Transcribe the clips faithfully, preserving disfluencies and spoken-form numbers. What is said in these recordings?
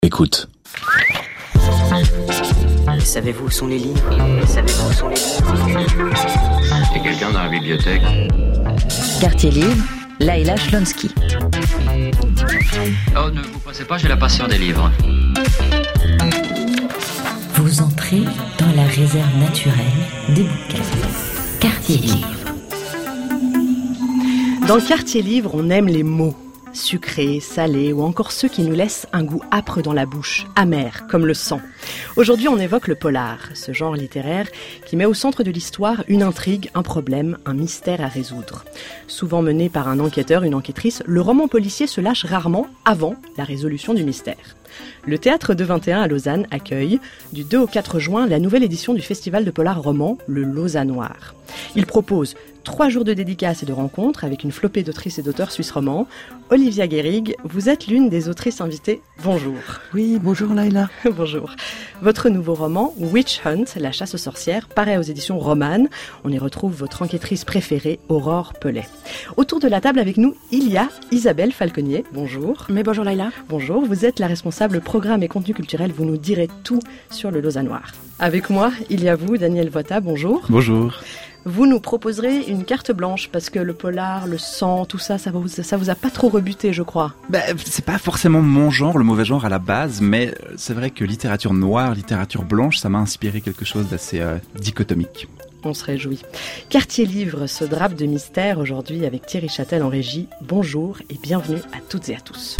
Écoute. Savez-vous où sont les livres ? Savez-vous où sont les livres ? Il y a quelqu'un dans la bibliothèque ? Quartier Livre, Laïla Schlonsky. Oh, ne vous pressez pas, j'ai la passion des livres. Vous entrez dans la réserve naturelle des bouquins. Quartier Livre. Dans le Quartier Livre, on aime les mots. Sucrés, salés ou encore ceux qui nous laissent un goût âpre dans la bouche, amer comme le sang. Aujourd'hui, on évoque le polar, ce genre littéraire qui met au centre de l'histoire une intrigue, un problème, un mystère à résoudre. Souvent mené par un enquêteur, une enquêtrice, le roman policier se lâche rarement avant la résolution du mystère. Le Théâtre de vingt et un à Lausanne accueille, du deux au quatre juin, la nouvelle édition du festival de polar roman, le Lausannoir. Il propose trois jours de dédicaces et de rencontres avec une flopée d'autrices et d'auteurs suisses romans. Olivia Guérig, vous êtes l'une des autrices invitées. Bonjour. Oui, bonjour Laïla. Bonjour. Votre nouveau roman, Witch Hunt, la chasse aux sorcières, paraît aux éditions Roman. On y retrouve votre enquêtrice préférée, Aurore Pellet. Autour de la table avec nous, il y a Isabelle Falconier. Bonjour. Mais bonjour Laïla. Bonjour, vous êtes la responsable programme et contenu culturel. Vous nous direz tout sur le Lausannoir. Avec moi, il y a vous, Daniel Votta. Bonjour. Bonjour. Vous nous proposerez une carte blanche parce que le polar, le sang, tout ça, ça vous, ça vous a pas trop rebuté, je crois. Ben, c'est pas forcément mon genre, le mauvais genre à la base, mais c'est vrai que littérature noire, littérature blanche, ça m'a inspiré quelque chose d'assez euh, dichotomique. On se réjouit. Quartier Livre se drape de mystère aujourd'hui avec Thierry Châtel en régie. Bonjour et bienvenue à toutes et à tous.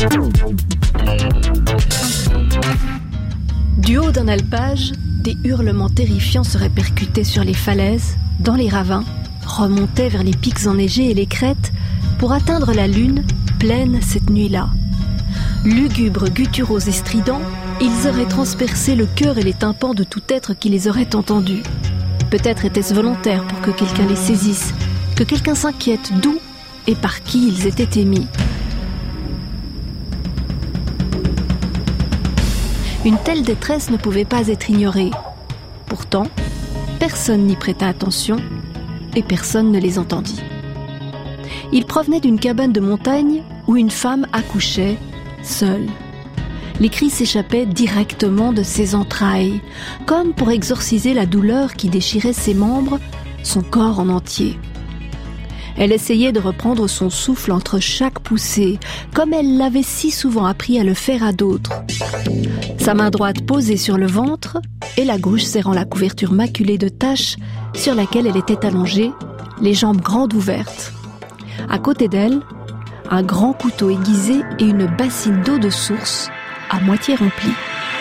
Du haut d'un alpage, des hurlements terrifiants se répercutaient sur les falaises, dans les ravins, remontaient vers les pics enneigés et les crêtes pour atteindre la lune, pleine cette nuit-là. Lugubres, gutturaux et stridents, ils auraient transpercé le cœur et les tympans de tout être qui les aurait entendus. Peut-être était-ce volontaire pour que quelqu'un les saisisse, que quelqu'un s'inquiète d'où et par qui ils étaient émis. Une telle détresse ne pouvait pas être ignorée. Pourtant, personne n'y prêta attention et personne ne les entendit. Ils provenaient d'une cabane de montagne où une femme accouchait, seule. Les cris s'échappaient directement de ses entrailles, comme pour exorciser la douleur qui déchirait ses membres, son corps en entier. Elle essayait de reprendre son souffle entre chaque poussée, comme elle l'avait si souvent appris à le faire à d'autres. Sa main droite posée sur le ventre et la gauche serrant la couverture maculée de taches sur laquelle elle était allongée, les jambes grandes ouvertes. À côté d'elle, un grand couteau aiguisé et une bassine d'eau de source à moitié remplie.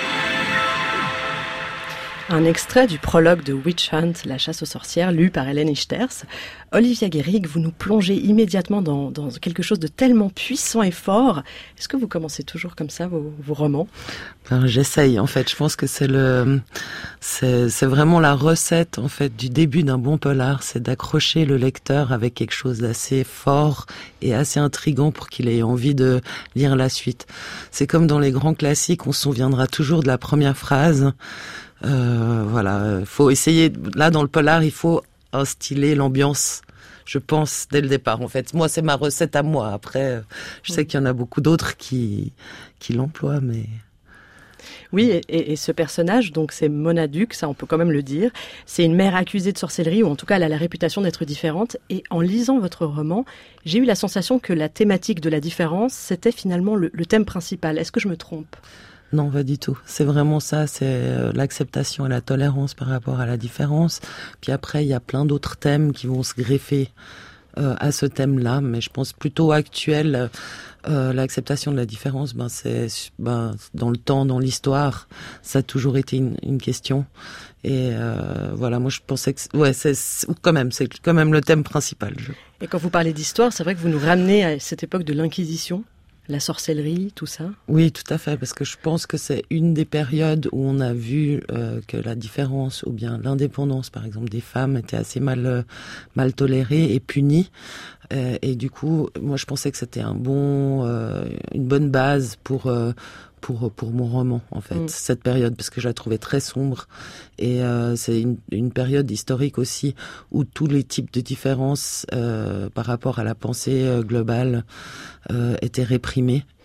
Un extrait du prologue de Witch Hunt, la chasse aux sorcières, lu par Hélène Ichters. Olivia Guérig, vous nous plongez immédiatement dans, dans quelque chose de tellement puissant et fort. Est-ce que vous commencez toujours comme ça vos, vos romans ? Ben, j'essaye, en fait. Je pense que c'est le, c'est, c'est vraiment la recette, en fait, du début d'un bon polar. C'est d'accrocher le lecteur avec quelque chose d'assez fort et assez intriguant pour qu'il ait envie de lire la suite. C'est comme dans les grands classiques, on se souviendra toujours de la première phrase. Euh, voilà, faut essayer. Là, dans le polar, il faut instiller l'ambiance. Je pense dès le départ. En fait, moi, c'est ma recette à moi. Après, je sais qu'il y en a beaucoup d'autres qui qui l'emploient, mais. Oui, et, et ce personnage, donc c'est Mona Duc, ça on peut quand même le dire. C'est une mère accusée de sorcellerie, ou en tout cas elle a la réputation d'être différente. Et en lisant votre roman, j'ai eu la sensation que la thématique de la différence, c'était finalement le, le thème principal. Est-ce que je me trompe ? Non, pas du tout. C'est vraiment ça, c'est l'acceptation et la tolérance par rapport à la différence. Puis après, il y a plein d'autres thèmes qui vont se greffer euh, à ce thème-là, mais je pense plutôt actuel. Euh, l'acceptation de la différence, ben c'est ben dans le temps, dans l'histoire, ça a toujours été une, une question. Et euh, voilà, moi je pensais que ouais, c'est, c'est quand même, c'est quand même le thème principal. Je... Et quand vous parlez d'histoire, c'est vrai que vous nous ramenez à cette époque de l'Inquisition. La sorcellerie, tout ça ? Oui, tout à fait, parce que je pense que c'est une des périodes où on a vu euh, que la différence ou bien l'indépendance, par exemple, des femmes était assez mal euh, mal tolérée et punie. Euh, et du coup, moi, je pensais que c'était un bon, euh, une bonne base pour euh, pour pour mon roman, en fait, mmh. cette période, parce que je la trouvais très sombre. Et euh, c'est une, une période historique aussi où tous les types de différences euh, par rapport à la pensée euh, globale euh, étaient réprimés.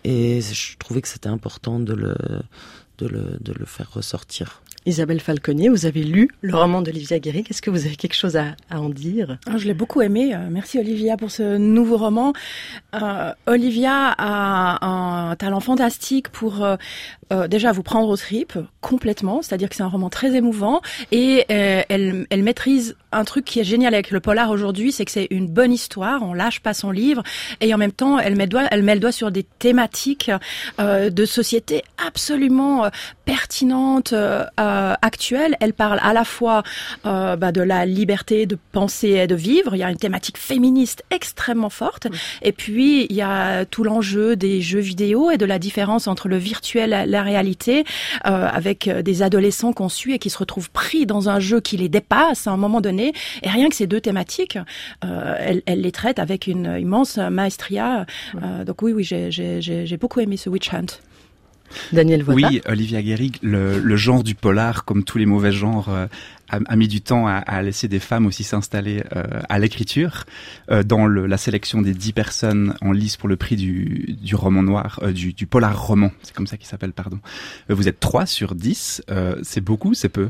et je trouvais que c'était important de le, de le, de le faire ressortir. Isabelle Falconier, vous avez lu le roman d'Olivia Guérig. Est-ce que vous avez quelque chose à, à en dire ? Ah, je l'ai beaucoup aimé. Merci Olivia pour ce nouveau roman. Euh, Olivia a un talent fantastique pour euh, euh, déjà vous prendre aux tripes complètement. C'est-à-dire que c'est un roman très émouvant et euh, elle, elle maîtrise un truc qui est génial avec le polar aujourd'hui, c'est que c'est une bonne histoire. On lâche pas son livre et en même temps, elle met le doigt, elle met le doigt sur des thématiques euh, de société absolument euh, pertinentes. Euh, actuelle, elle parle à la fois euh, bah, de la liberté de penser et de vivre. Il y a une thématique féministe extrêmement forte. Mmh. Et puis, il y a tout l'enjeu des jeux vidéo et de la différence entre le virtuel et la réalité, euh, avec des adolescents qu'on suit et qui se retrouvent pris dans un jeu qui les dépasse à un moment donné. Et rien que ces deux thématiques, euh, elle, elle les traite avec une immense maestria. Mmh. Euh, donc oui, oui, j'ai, j'ai, j'ai beaucoup aimé ce Witch Hunt. Daniel Voita. Oui, Olivia Guérig, le, le genre du polar, comme tous les mauvais genres, euh, a, a mis du temps à, à laisser des femmes aussi s'installer euh, à l'écriture. Euh, dans le, la sélection des dix personnes en lice pour le prix du, du roman noir, euh, du, du polar roman, c'est comme ça qu'il s'appelle, pardon. Euh, vous êtes trois sur dix, euh, c'est beaucoup, c'est peu ?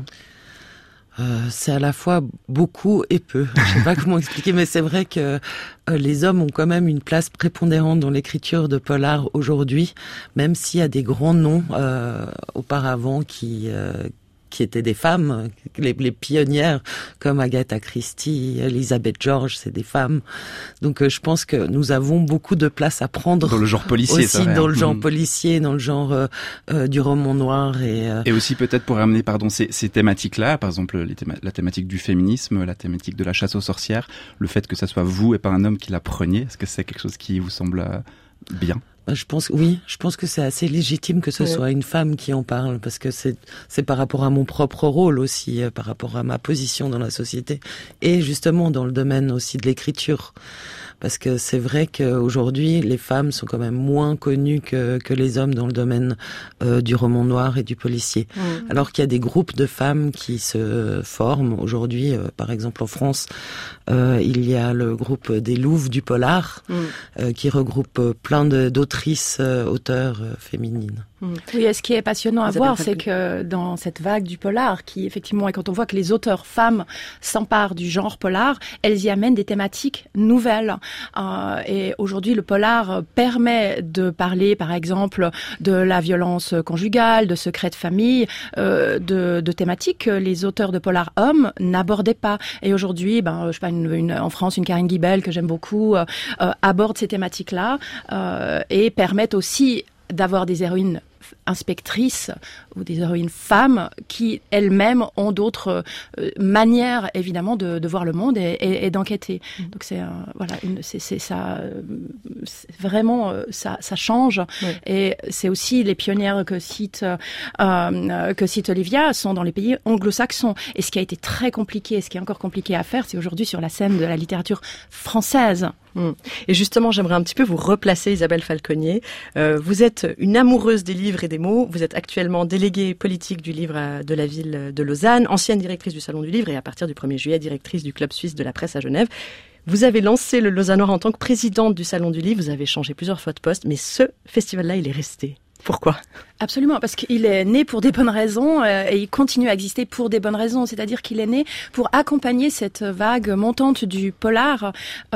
Euh, c'est à la fois beaucoup et peu. Je sais pas comment expliquer, mais c'est vrai que euh, les hommes ont quand même une place prépondérante dans l'écriture de polar aujourd'hui, même s'il y a des grands noms euh, auparavant qui euh, qui étaient des femmes, les, les pionnières comme Agatha Christie, Elizabeth George, c'est des femmes. Donc euh, je pense que nous avons beaucoup de place à prendre dans le genre policier, aussi ça, dans le genre mmh. policier, dans le genre euh, euh, du roman noir et euh... et aussi peut-être pour amener pardon ces, ces thématiques-là, par exemple les théma- la thématique du féminisme, la thématique de la chasse aux sorcières, le fait que ça soit vous et pas un homme qui la preniez, est-ce que c'est quelque chose qui vous semble euh, bien ? Je pense, oui, je pense que c'est assez légitime que ce ouais. soit une femme qui en parle, parce que c'est, c'est par rapport à mon propre rôle aussi, par rapport à ma position dans la société, et justement dans le domaine aussi de l'écriture. Parce que c'est vrai qu'aujourd'hui, les femmes sont quand même moins connues que, que les hommes dans le domaine euh, du roman noir et du policier. Mmh. Alors qu'il y a des groupes de femmes qui se forment aujourd'hui. Euh, par exemple, en France, euh, il y a le groupe des Louves du polar, mmh. euh, qui regroupe plein de, d'autrices, euh, auteurs euh, féminines. Mmh. Oui, et ce qui est passionnant à voir, c'est que dans cette vague du polar, qui effectivement, et quand on voit que les auteurs femmes s'emparent du genre polar, elles y amènent des thématiques nouvelles. Euh, et aujourd'hui, le polar permet de parler, par exemple, de la violence conjugale, de secrets de famille, euh, de, de thématiques que les auteurs de polar hommes n'abordaient pas. Et aujourd'hui, ben, je sais pas, une, une, en France, une Karine Guibel que j'aime beaucoup euh, euh, aborde ces thématiques-là euh, et permettent aussi d'avoir des héroïnes inspectrices ou des héroïnes femmes qui elles-mêmes ont d'autres euh, manières évidemment de, de voir le monde et, et, et d'enquêter. Mmh. Donc c'est euh, voilà, une, c'est, c'est ça, euh, c'est vraiment euh, ça, ça change. Oui. Et c'est aussi les pionnières que cite euh, que cite Olivia sont dans les pays anglo-saxons. Et ce qui a été très compliqué, ce qui est encore compliqué à faire, c'est aujourd'hui sur la scène de la littérature française. Mmh. Et justement, j'aimerais un petit peu vous replacer, Isabelle Falconier. Euh, vous êtes une amoureuse des livres et des mots. Vous êtes actuellement déléguée politique du livre de la ville de Lausanne, ancienne directrice du Salon du Livre et à partir du premier juillet, directrice du Club suisse de la presse à Genève. Vous avez lancé le Lausannois en tant que présidente du Salon du Livre. Vous avez changé plusieurs fois de poste, mais ce festival-là, il est resté. Pourquoi ? Absolument, parce qu'il est né pour des bonnes raisons euh, et il continue à exister pour des bonnes raisons. C'est-à-dire qu'il est né pour accompagner cette vague montante du polar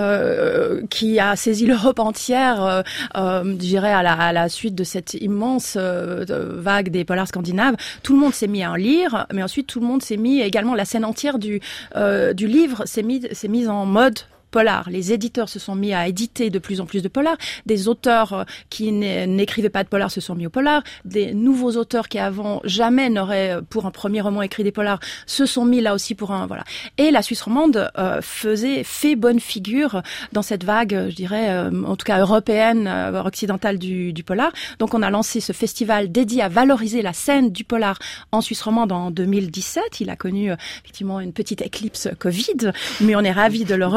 euh, qui a saisi l'Europe entière, euh, euh, je dirais, à la, à la suite de cette immense euh, vague des polars scandinaves. Tout le monde s'est mis à en lire, mais ensuite tout le monde s'est mis, également la scène entière du, euh, du livre s'est mise s'est mise en mode polar. Les éditeurs se sont mis à éditer de plus en plus de polars. Des auteurs qui n'écrivaient pas de polars se sont mis au polar. Des nouveaux auteurs qui avant jamais n'auraient, pour un premier roman, écrit des polars, se sont mis là aussi pour un, voilà. Et la Suisse romande euh, faisait, fait bonne figure dans cette vague, je dirais, euh, en tout cas européenne, euh, occidentale du, du polar. Donc on a lancé ce festival dédié à valoriser la scène du polar en Suisse romande en deux mille dix-sept. Il a connu, euh, effectivement, une petite éclipse Covid, mais on est ravis de le relancer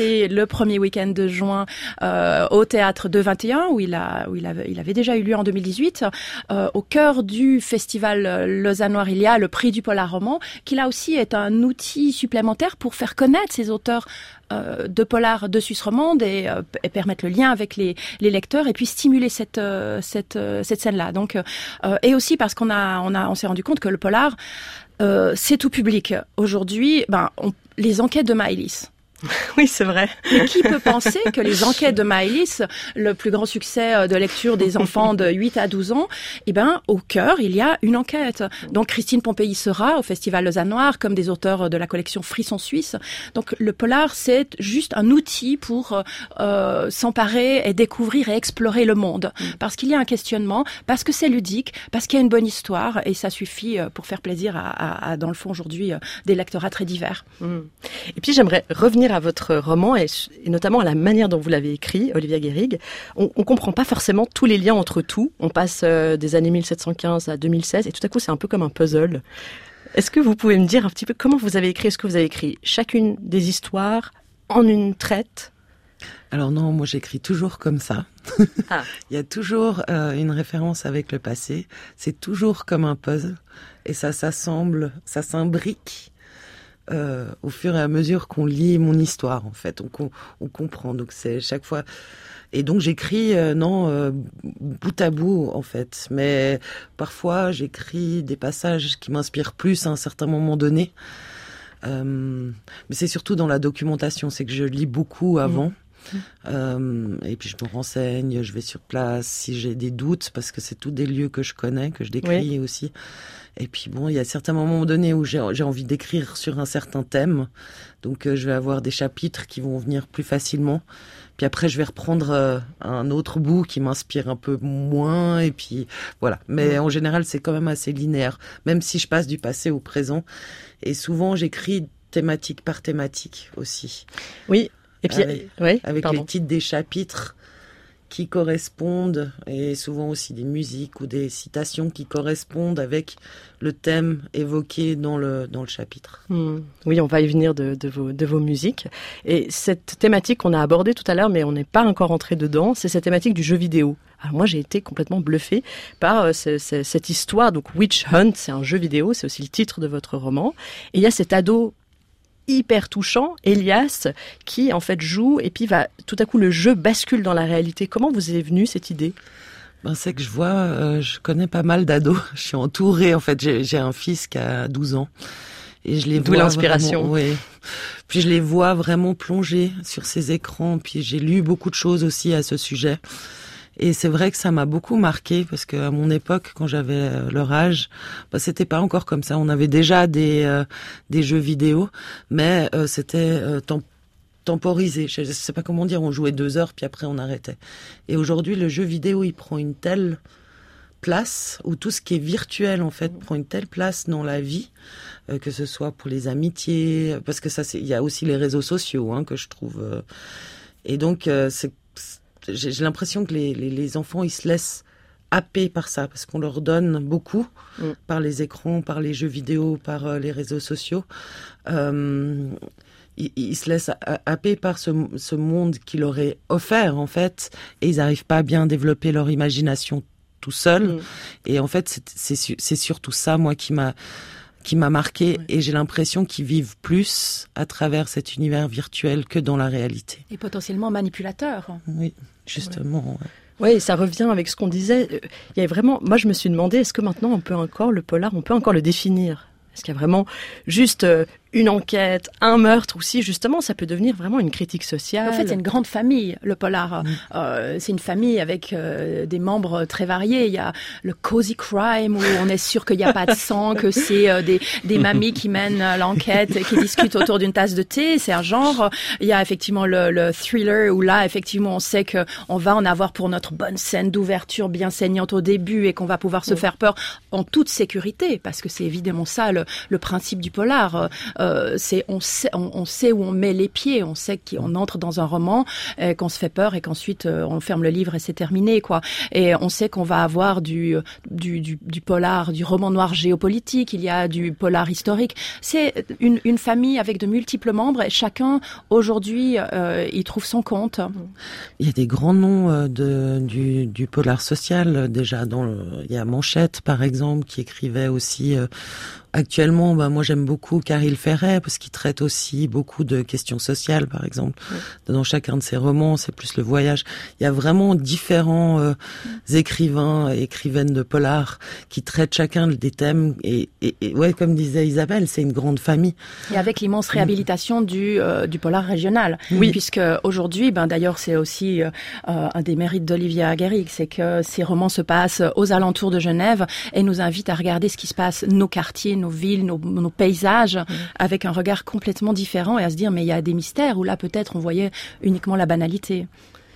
passé le premier week-end de juin euh, au théâtre de vingt et un, où il a, où il avait, il avait déjà eu lieu en deux mille dix-huit. Euh, au cœur du festival lausannois, il y a le prix du polar roman, qui là aussi est un outil supplémentaire pour faire connaître ces auteurs euh, de polar de Suisse romande et, euh, et permettre le lien avec les, les lecteurs et puis stimuler cette, euh, cette, euh, cette scène-là. Donc, euh, et aussi parce qu'on a, on a, on s'est rendu compte que le polar, euh, c'est tout public. Aujourd'hui, ben, on, les enquêtes de Maëlys. Oui, c'est vrai. Et qui peut penser que les enquêtes de Maëlys, le plus grand succès de lecture des enfants de huit à douze ans, eh ben, au cœur, il y a une enquête. Donc, Christine Pompéi sera au Festival Lausannois, comme des auteurs de la collection Frisson Suisse. Donc, le polar, c'est juste un outil pour euh, s'emparer et découvrir et explorer le monde. Parce qu'il y a un questionnement, parce que c'est ludique, parce qu'il y a une bonne histoire, et ça suffit pour faire plaisir à, à, à dans le fond, aujourd'hui, des lectorats très divers. Mmh. Et puis, j'aimerais revenir à votre roman et, et notamment à la manière dont vous l'avez écrit, Olivia Guérig. On ne comprend pas forcément tous les liens entre tout. On passe euh, des années mille sept cent quinze à deux mille seize et tout à coup c'est un peu comme un puzzle. Est-ce que vous pouvez me dire un petit peu comment vous avez écrit? Est-ce que vous avez écrit chacune des histoires en une traite? Alors non, moi j'écris toujours comme ça. Ah. Il y a toujours euh, une référence avec le passé. C'est toujours comme un puzzle et ça s'assemble, ça s'imbrique. Euh, au fur et à mesure qu'on lit mon histoire, en fait, on, on, on comprend. Donc c'est chaque fois. Et donc j'écris euh, non euh, bout à bout en fait, mais parfois j'écris des passages qui m'inspirent plus à un certain moment donné. Euh, mais c'est surtout dans la documentation, c'est que je lis beaucoup avant. Mmh. Euh, et puis je me renseigne, je vais sur place si j'ai des doutes parce que c'est tous des lieux que je connais, que je décris oui. aussi. Et puis bon, il y a certains moments donnés où j'ai, j'ai envie d'écrire sur un certain thème, donc euh, je vais avoir des chapitres qui vont venir plus facilement. Puis après, je vais reprendre euh, un autre bout qui m'inspire un peu moins, et puis voilà. Mais mmh. en général, c'est quand même assez linéaire, même si je passe du passé au présent. Et souvent, j'écris thématique par thématique aussi. Oui. Et puis, avec, oui, avec pardon. les titres des chapitres qui correspondent, et souvent aussi des musiques ou des citations qui correspondent avec le thème évoqué dans le, dans le chapitre. Mmh. Oui, on va y venir de, de, vos, de vos musiques. Et cette thématique qu'on a abordée tout à l'heure, mais on n'est pas encore entré dedans, c'est cette thématique du jeu vidéo. Alors moi, j'ai été complètement bluffée par euh, ce, ce, cette histoire. Donc, Witch Hunt, c'est un jeu vidéo, c'est aussi le titre de votre roman. Et il y a cet ado hyper touchant, Elias, qui en fait joue et puis va tout à coup le jeu bascule dans la réalité. Comment vous est venue cette idée? Ben c'est que je vois, euh, je connais pas mal d'ados. Je suis entourée en fait. J'ai, j'ai un fils qui a douze ans et je les D'où vois l'inspiration. Vraiment, oui. Puis je les vois vraiment plonger sur ces écrans. Puis j'ai lu beaucoup de choses aussi à ce sujet. Et c'est vrai que ça m'a beaucoup marqué parce que à mon époque, quand j'avais leur âge, bah, c'était pas encore comme ça. On avait déjà des euh, des jeux vidéo, mais euh, c'était euh, temp- temporisé. Je sais pas comment dire. On jouait deux heures puis après on arrêtait. Et aujourd'hui, le jeu vidéo, il prend une telle place où tout ce qui est virtuel en fait prend une telle place dans la vie, euh, que ce soit pour les amitiés, parce que ça, c'est il y a aussi les réseaux sociaux hein, que je trouve. Euh, et donc euh, c'est J'ai, j'ai l'impression que les, les, les enfants, ils se laissent happer par ça, parce qu'on leur donne beaucoup, mmh. par les écrans, par les jeux vidéo, par euh, les réseaux sociaux. Euh, ils, ils se laissent happer par ce, ce monde qui leur est offert, en fait, et ils n'arrivent pas à bien développer leur imagination tout seuls. Mmh. Et en fait, c'est, c'est, c'est surtout ça, moi, qui m'a... qui m'a marqué, et j'ai l'impression qu'ils vivent plus à travers cet univers virtuel que dans la réalité. Et potentiellement manipulateurs. Oui, justement. Ouais. Oui, ouais, ça revient avec ce qu'on disait. Il y a vraiment, moi je me suis demandé, est-ce que maintenant on peut encore, le polar, on peut encore le définir? Est-ce qu'il y a vraiment juste une enquête, un meurtre, ou si justement ça peut devenir vraiment une critique sociale? En fait, c'est une grande famille, le polar. Mmh. Euh, c'est une famille avec euh, des membres très variés. Il y a le cozy crime où on est sûr qu'il n'y a pas de sang, que c'est euh, des, des mamies qui mènent l'enquête et qui discutent autour d'une tasse de thé. C'est un genre. Il y a effectivement le, le thriller où là, effectivement, on sait que on va en avoir pour notre bonne scène d'ouverture bien saignante au début et qu'on va pouvoir se mmh. faire peur en toute sécurité, parce que c'est évidemment ça le, le principe du polar. euh, c'est on sait, on, on sait où on met les pieds, on sait qu'on entre dans un roman, euh, qu'on se fait peur et qu'ensuite euh, on ferme le livre et c'est terminé, quoi. Et on sait qu'on va avoir du, du, du, du polar, du roman noir géopolitique, il y a du polar historique. C'est une, une famille avec de multiples membres et chacun, aujourd'hui, euh, il trouve son compte. Il y a des grands noms euh, de, du, du polar social, déjà. Dans le, il y a Manchette, par exemple, qui écrivait aussi... Euh, Actuellement, bah, moi j'aime beaucoup Caril Ferret parce qu'il traite aussi beaucoup de questions sociales, par exemple. Oui. Dans chacun de ses romans, c'est plus le voyage. Il y a vraiment différents euh, oui. écrivains et écrivaines de polar qui traitent chacun des thèmes. Et, et, et ouais, comme disait Isabelle, c'est une grande famille. Et avec l'immense réhabilitation mmh. du, euh, du polar régional. Oui. Puisque aujourd'hui, ben d'ailleurs, c'est aussi euh, un des mérites d'Olivia Guérig, c'est que ces romans se passent aux alentours de Genève et nous invitent à regarder ce qui se passe, nos quartiers, nos nos villes, nos, nos paysages, mmh. avec un regard complètement différent et à se dire mais il y a des mystères où là peut-être on voyait uniquement la banalité.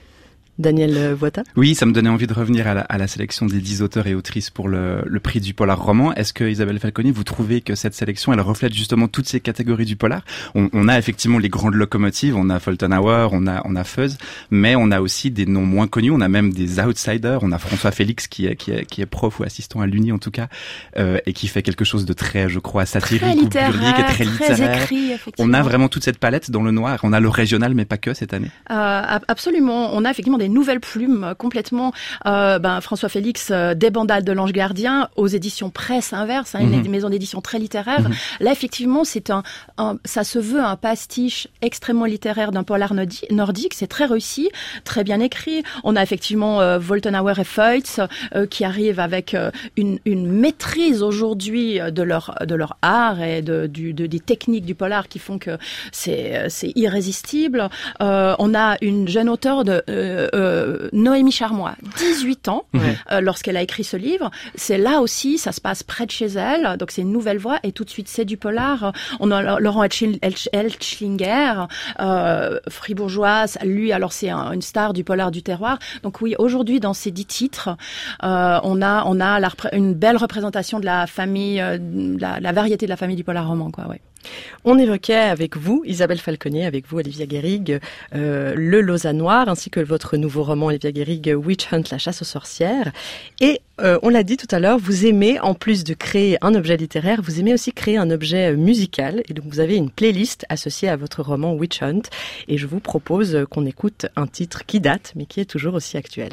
Daniel Voita. Oui, ça me donnait envie de revenir à la, à la sélection des dix auteurs et autrices pour le, le prix du polar roman. Est-ce que Isabelle Falconi, vous trouvez que cette sélection, elle reflète justement toutes ces catégories du polar? on, on a effectivement les grandes locomotives, on a Fulton Hour, on a, on a Fuzz, mais on a aussi des noms moins connus, on a même des outsiders, on a François Félix qui est, qui est, qui est prof ou assistant à l'Uni en tout cas, euh, et qui fait quelque chose de très, je crois, satirique très ou burlique et très, très littéraire. Écrit, on a vraiment toute cette palette dans le noir, on a le régional mais pas que cette année. Euh, absolument, on a effectivement des nouvelles plumes complètement. Euh, ben, François Félix, euh, des bandales de l'Ange Gardien aux éditions Presse Inverse, hein, mm-hmm. une maison d'édition très littéraire. Mm-hmm. Là, effectivement, c'est un, un, ça se veut un pastiche extrêmement littéraire d'un polar nordique. C'est très réussi, très bien écrit. On a effectivement euh, Woltenhauer et Feutz euh, qui arrivent avec euh, une, une maîtrise aujourd'hui de leur de leur art et de, du, de des techniques du polar qui font que c'est c'est irrésistible. Euh, on a une jeune auteure de euh, euh, Noémie Charmois, dix-huit ans, ouais. euh, lorsqu'elle a écrit ce livre. C'est là aussi, ça se passe près de chez elle, donc c'est une nouvelle voix, et tout de suite c'est du polar. On a Laurent Elschlinger, euh, fribourgeoise, lui, alors c'est un, une star du polar du terroir. Donc oui, aujourd'hui, dans ces dix titres, euh, on a, on a la, une belle représentation de la famille, euh, la, la variété de la famille du polar roman, quoi, ouais. On évoquait avec vous, Isabelle Falconi, avec vous, Olivia Guérig, euh, le Lausannoir, ainsi que votre nouveau roman, Olivia Guérig, Witch Hunt, la chasse aux sorcières. Et euh, on l'a dit tout à l'heure, vous aimez, en plus de créer un objet littéraire, vous aimez aussi créer un objet musical. Et donc vous avez une playlist associée à votre roman Witch Hunt. Et je vous propose qu'on écoute un titre qui date, mais qui est toujours aussi actuel.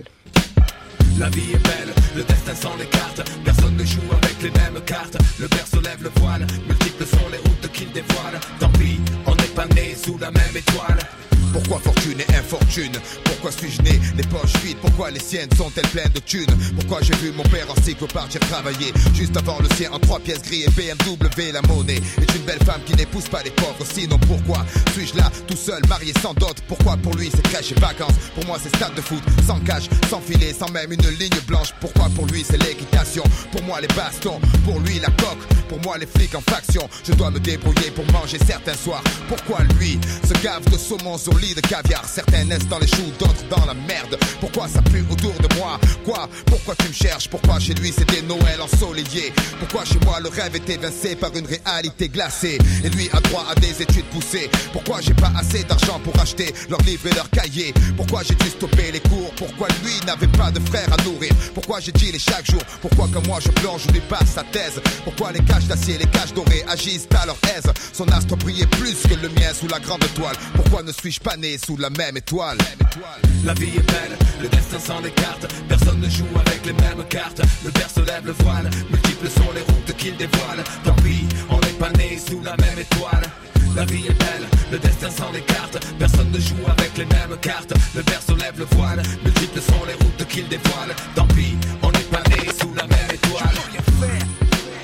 La vie est belle, le destin sans les cartes. Personne ne joue avec les mêmes cartes. Le berceau lève le voile, multiples sont les routes qu'il dévoile. Tant pis, on n'est pas né sous la même étoile. Pourquoi fortune et infortune? Pourquoi suis-je né les poches vides? Pourquoi les siennes sont-elles pleines de thunes? Pourquoi j'ai vu mon père en cycle partir travailler juste avant le sien en trois pièces gris et B M W? La monnaie est une belle femme qui n'épouse pas les pauvres. Sinon pourquoi suis-je là tout seul, marié sans dot? Pourquoi pour lui c'est crèche et vacances? Pour moi c'est stade de foot, sans cage, sans filet, sans même une ligne blanche. Pourquoi pour lui c'est l'équitation? Pour moi les bastons, pour lui la coque. Pour moi les flics en faction. Je dois me débrouiller pour manger certains soirs. Pourquoi lui se gave de saumon sur lit de caviar? Certains naissent dans les choux, d'autres dans la merde. Pourquoi ça pue autour de moi? Quoi? Pourquoi tu me cherches? Pourquoi chez lui c'est des Noëls ensoleillés? Pourquoi chez moi le rêve est évincé par une réalité glacée? Et lui a droit à des études poussées. Pourquoi j'ai pas assez d'argent pour acheter leurs livres et leurs cahiers? Pourquoi j'ai dû stopper les cours? Pourquoi lui n'avait pas de frère à nourrir? Pourquoi j'ai dit les chaque jour? Pourquoi comme moi je plonge, je lui passe sa thèse? Pourquoi les cages d'acier, les cages dorées agissent à leur aise? Son astre brillait plus que le mien sous la grande toile. Pourquoi ne suis-je pas né sous la même étoile? La vie est belle, le destin sans les cartes. Personne ne joue avec les mêmes cartes. Le berceau lève le voile, multiples sont les routes qu'il dévoile. Tant pis, on n'est pas né sous la même étoile. La vie est belle, le destin sans les cartes. Personne ne joue avec les mêmes cartes. Le berceau lève le voile, multiples sont les routes qu'il dévoile. Tant pis, on n'est pas né sous la même étoile. Je peux rien faire,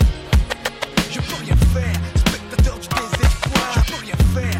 je peux rien faire. Spectateur du désespoir, je peux rien faire.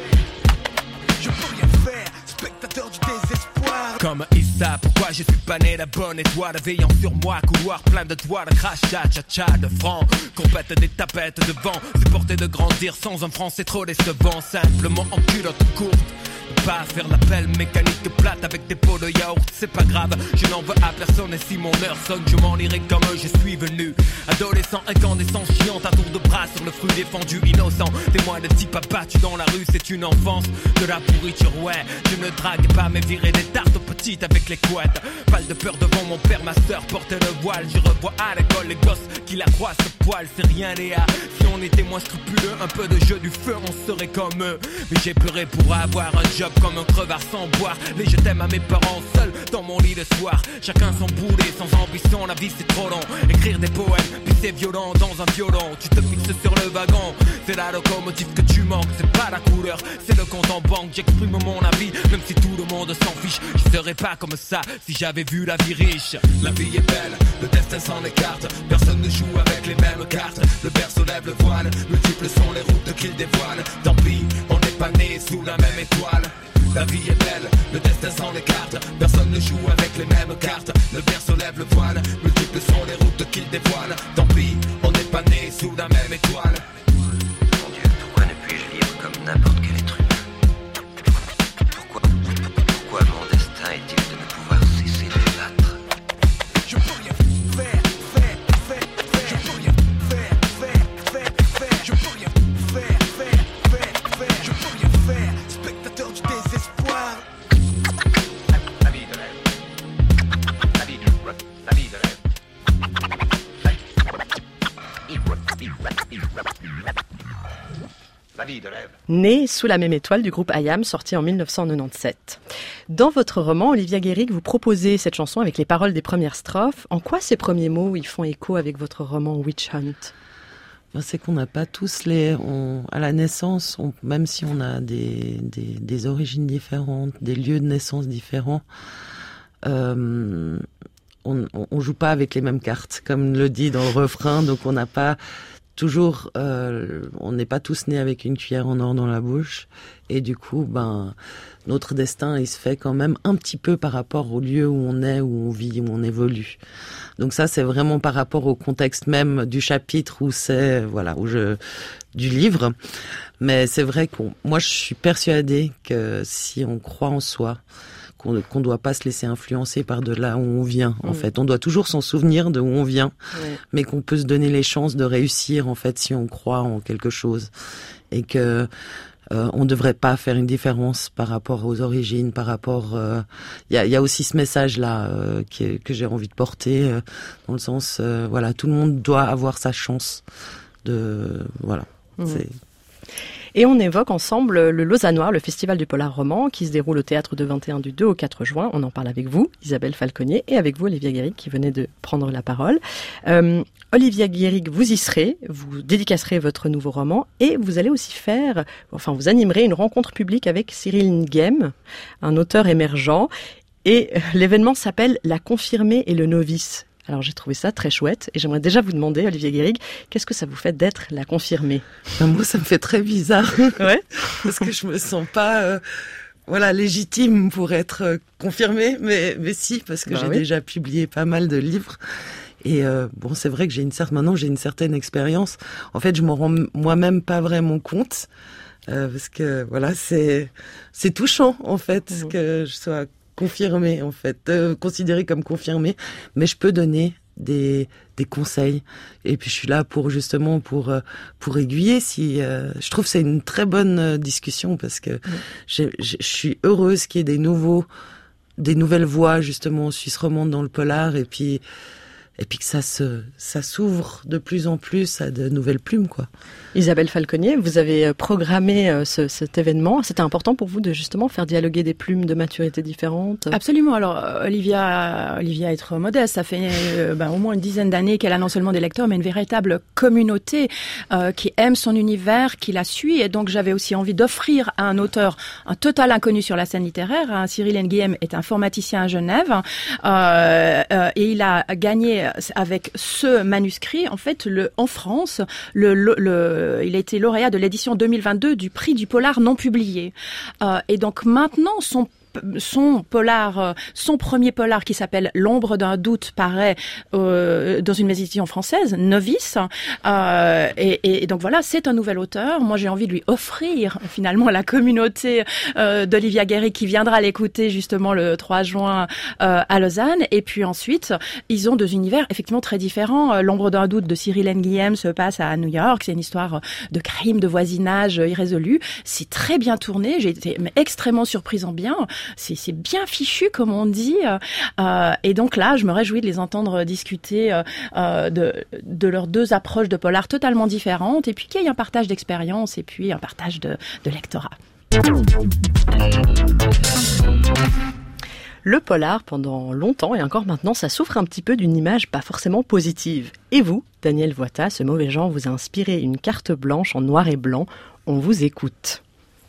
Je peux rien faire, spectateur du désespoir. Comme Issa, pourquoi je suis pas né la bonne étoile? Veillant sur moi, couloir plein de toiles, crachat, cha-cha de francs. Compète des tapettes de vent, supporter de grandir sans un franc, c'est trop décevant. Simplement en culotte courte, pas faire l'appel mécanique plate avec des pots de yaourt, c'est pas grave, je n'en veux à personne. Et si mon heure sonne, je m'en irai comme je suis venu. Adolescent incandescent, chiant à tour de bras, sur le fruit défendu innocent. Témoin de type abattu dans la rue, c'est une enfance de la pourriture, ouais. Je ne drague pas mais virer des tartes aux petites avec les couettes. Pas de peur devant mon père, ma sœur portait le voile. Je revois à l'école les gosses qui la croient ce poil. C'est rien Léa, si on était moins scrupuleux, un peu de jeu du feu, on serait comme eux. Mais j'ai pleuré pour avoir un job comme un crevard sans boire. Les je t'aime à mes parents seuls dans mon lit le soir. Chacun son boulet, sans ambition, la vie c'est trop long. Écrire des poèmes, puis c'est violent dans un violon. Tu te fixes sur le wagon, c'est la locomotive que tu manques. C'est pas la couleur, c'est le compte en banque. J'exprime mon avis, même si tout le monde s'en fiche. Je serais pas comme ça si j'avais vu la vie riche. La vie est belle, le destin s'en écarte. Personne ne joue avec les mêmes cartes. Le berceau lève le voile, multiples sont les routes qu'il dévoile. Tant pis, on n'est pas né sous la même étoile. La vie est belle, le destin s'en écarte. Personne ne joue avec les mêmes cartes. Le berceau lève le voile, multiples sont les routes qu'il dévoile. Tant pis, on n'est pas né sous la même étoile. Mon Dieu, pourquoi ne puis-je vivre comme n'importe quel être humain? Pourquoi, pourquoi mon destin est-il de ne pouvoir cesser de me battre? Je peux rien faire, faire, faire, faire. Je peux rien faire, faire, faire, faire. Je peux rien faire, faire, faire, faire. Je peux rien faire, spectateur du désespoir. La vie de rêve. La vie de rêve. La vie de rêve. La vie de rêve. Né sous la même étoile du groupe I A M, sorti en dix-neuf cent quatre-vingt-dix-sept. Dans votre roman, Olivia Guérig, vous proposez cette chanson avec les paroles des premières strophes. En quoi ces premiers mots ils font écho avec votre roman Witch Hunt? Ben, c'est qu'on n'a pas tous les... On, à la naissance, on, même si on a des, des, des origines différentes, des lieux de naissance différents, euh, on, on, on joue pas avec les mêmes cartes, comme le dit dans le refrain, donc on n'a pas... Toujours, euh, on n'est pas tous nés avec une cuillère en or dans la bouche, et du coup, ben, notre destin, il se fait quand même un petit peu par rapport au lieu où on est, où on vit, où on évolue. Donc ça, c'est vraiment par rapport au contexte même du chapitre où c'est, voilà, où je, du livre. Mais c'est vrai qu'on, moi, je suis persuadée que si on croit en soi, qu'on qu'on doit pas se laisser influencer par de là où on vient, en mmh. fait. On doit toujours s'en souvenir de où on vient, mmh. mais qu'on peut se donner les chances de réussir, en fait, si on croit en quelque chose. Et que euh, on devrait pas faire une différence par rapport aux origines, par rapport... Il euh, y, a, y a aussi ce message-là euh, qui, que j'ai envie de porter, euh, dans le sens, euh, voilà, tout le monde doit avoir sa chance de... Voilà, mmh. c'est... Et on évoque ensemble le Lausannois, le festival du polar roman, qui se déroule au théâtre de vingt et un du deux au quatre juin. On en parle avec vous, Isabelle Falconier, et avec vous, Olivia Guérig, qui venait de prendre la parole. Euh, Olivia Guérig, vous y serez, vous dédicacerez votre nouveau roman, et vous allez aussi faire, enfin, vous animerez une rencontre publique avec Cyril Nguem, un auteur émergent, et l'événement s'appelle « La confirmée et le novice ». Alors j'ai trouvé ça très chouette et j'aimerais déjà vous demander, Olivia Guérig, qu'est-ce que ça vous fait d'être la confirmée? Ben moi, ça me fait très bizarre. Ouais. Parce que je me sens pas, euh, voilà, légitime pour être euh, confirmée, mais mais si, parce que bah j'ai oui. déjà publié pas mal de livres. Et euh, bon, c'est vrai que j'ai une certaine, maintenant j'ai une certaine expérience. En fait, je m'en rends moi-même pas vraiment compte euh, parce que voilà, c'est c'est touchant en fait mmh. que je sois confirmée, en fait, euh, considérée comme confirmée, mais je peux donner des des conseils et puis je suis là pour justement pour euh, pour aiguiller. Si euh, je trouve que c'est une très bonne euh, discussion parce que mmh. je, je, je suis heureuse qu'il y ait des nouveaux des nouvelles voix justement en Suisse romande dans le polar et puis et puis que ça se ça s'ouvre de plus en plus à de nouvelles plumes, quoi. Isabelle Falconier, vous avez programmé ce, cet événement. C'était important pour vous de justement faire dialoguer des plumes de maturité différentes? Absolument. Alors Olivia, Olivia être modeste, ça fait euh, ben, au moins une dizaine d'années qu'elle a non seulement des lecteurs, mais une véritable communauté euh, qui aime son univers, qui la suit. Et donc j'avais aussi envie d'offrir à un auteur un total inconnu sur la scène littéraire. Hein, Cyril Nguem est un informaticien à Genève euh, euh, et il a gagné avec ce manuscrit, en fait, le, en France, le, le, le, il a été lauréat de l'édition deux mille vingt-deux du prix du polar non publié. Euh, et donc maintenant, son son polar, son premier polar qui s'appelle L'ombre d'un doute paraît euh, dans une maison d'édition française, Novice. Euh, et, et donc voilà, c'est un nouvel auteur. Moi, j'ai envie de lui offrir finalement à la communauté euh, d'Olivia Guéry qui viendra l'écouter justement le trois juin euh, à Lausanne. Et puis ensuite, ils ont deux univers effectivement très différents. L'ombre d'un doute de Cyril Nguyen se passe à New York. C'est une histoire de crime, de voisinage irrésolu. C'est très bien tourné. J'ai été extrêmement surprise en bien. C'est, c'est bien fichu, comme on dit. Euh, et donc là, je me réjouis de les entendre discuter euh, de, de leurs deux approches de polar totalement différentes. Et puis qu'il y ait un partage d'expérience et puis un partage de, de lectorat. Le polar, pendant longtemps et encore maintenant, ça souffre un petit peu d'une image pas forcément positive. Et vous, Daniel Voita, ce mauvais genre vous a inspiré une carte blanche en noir et blanc. On vous écoute.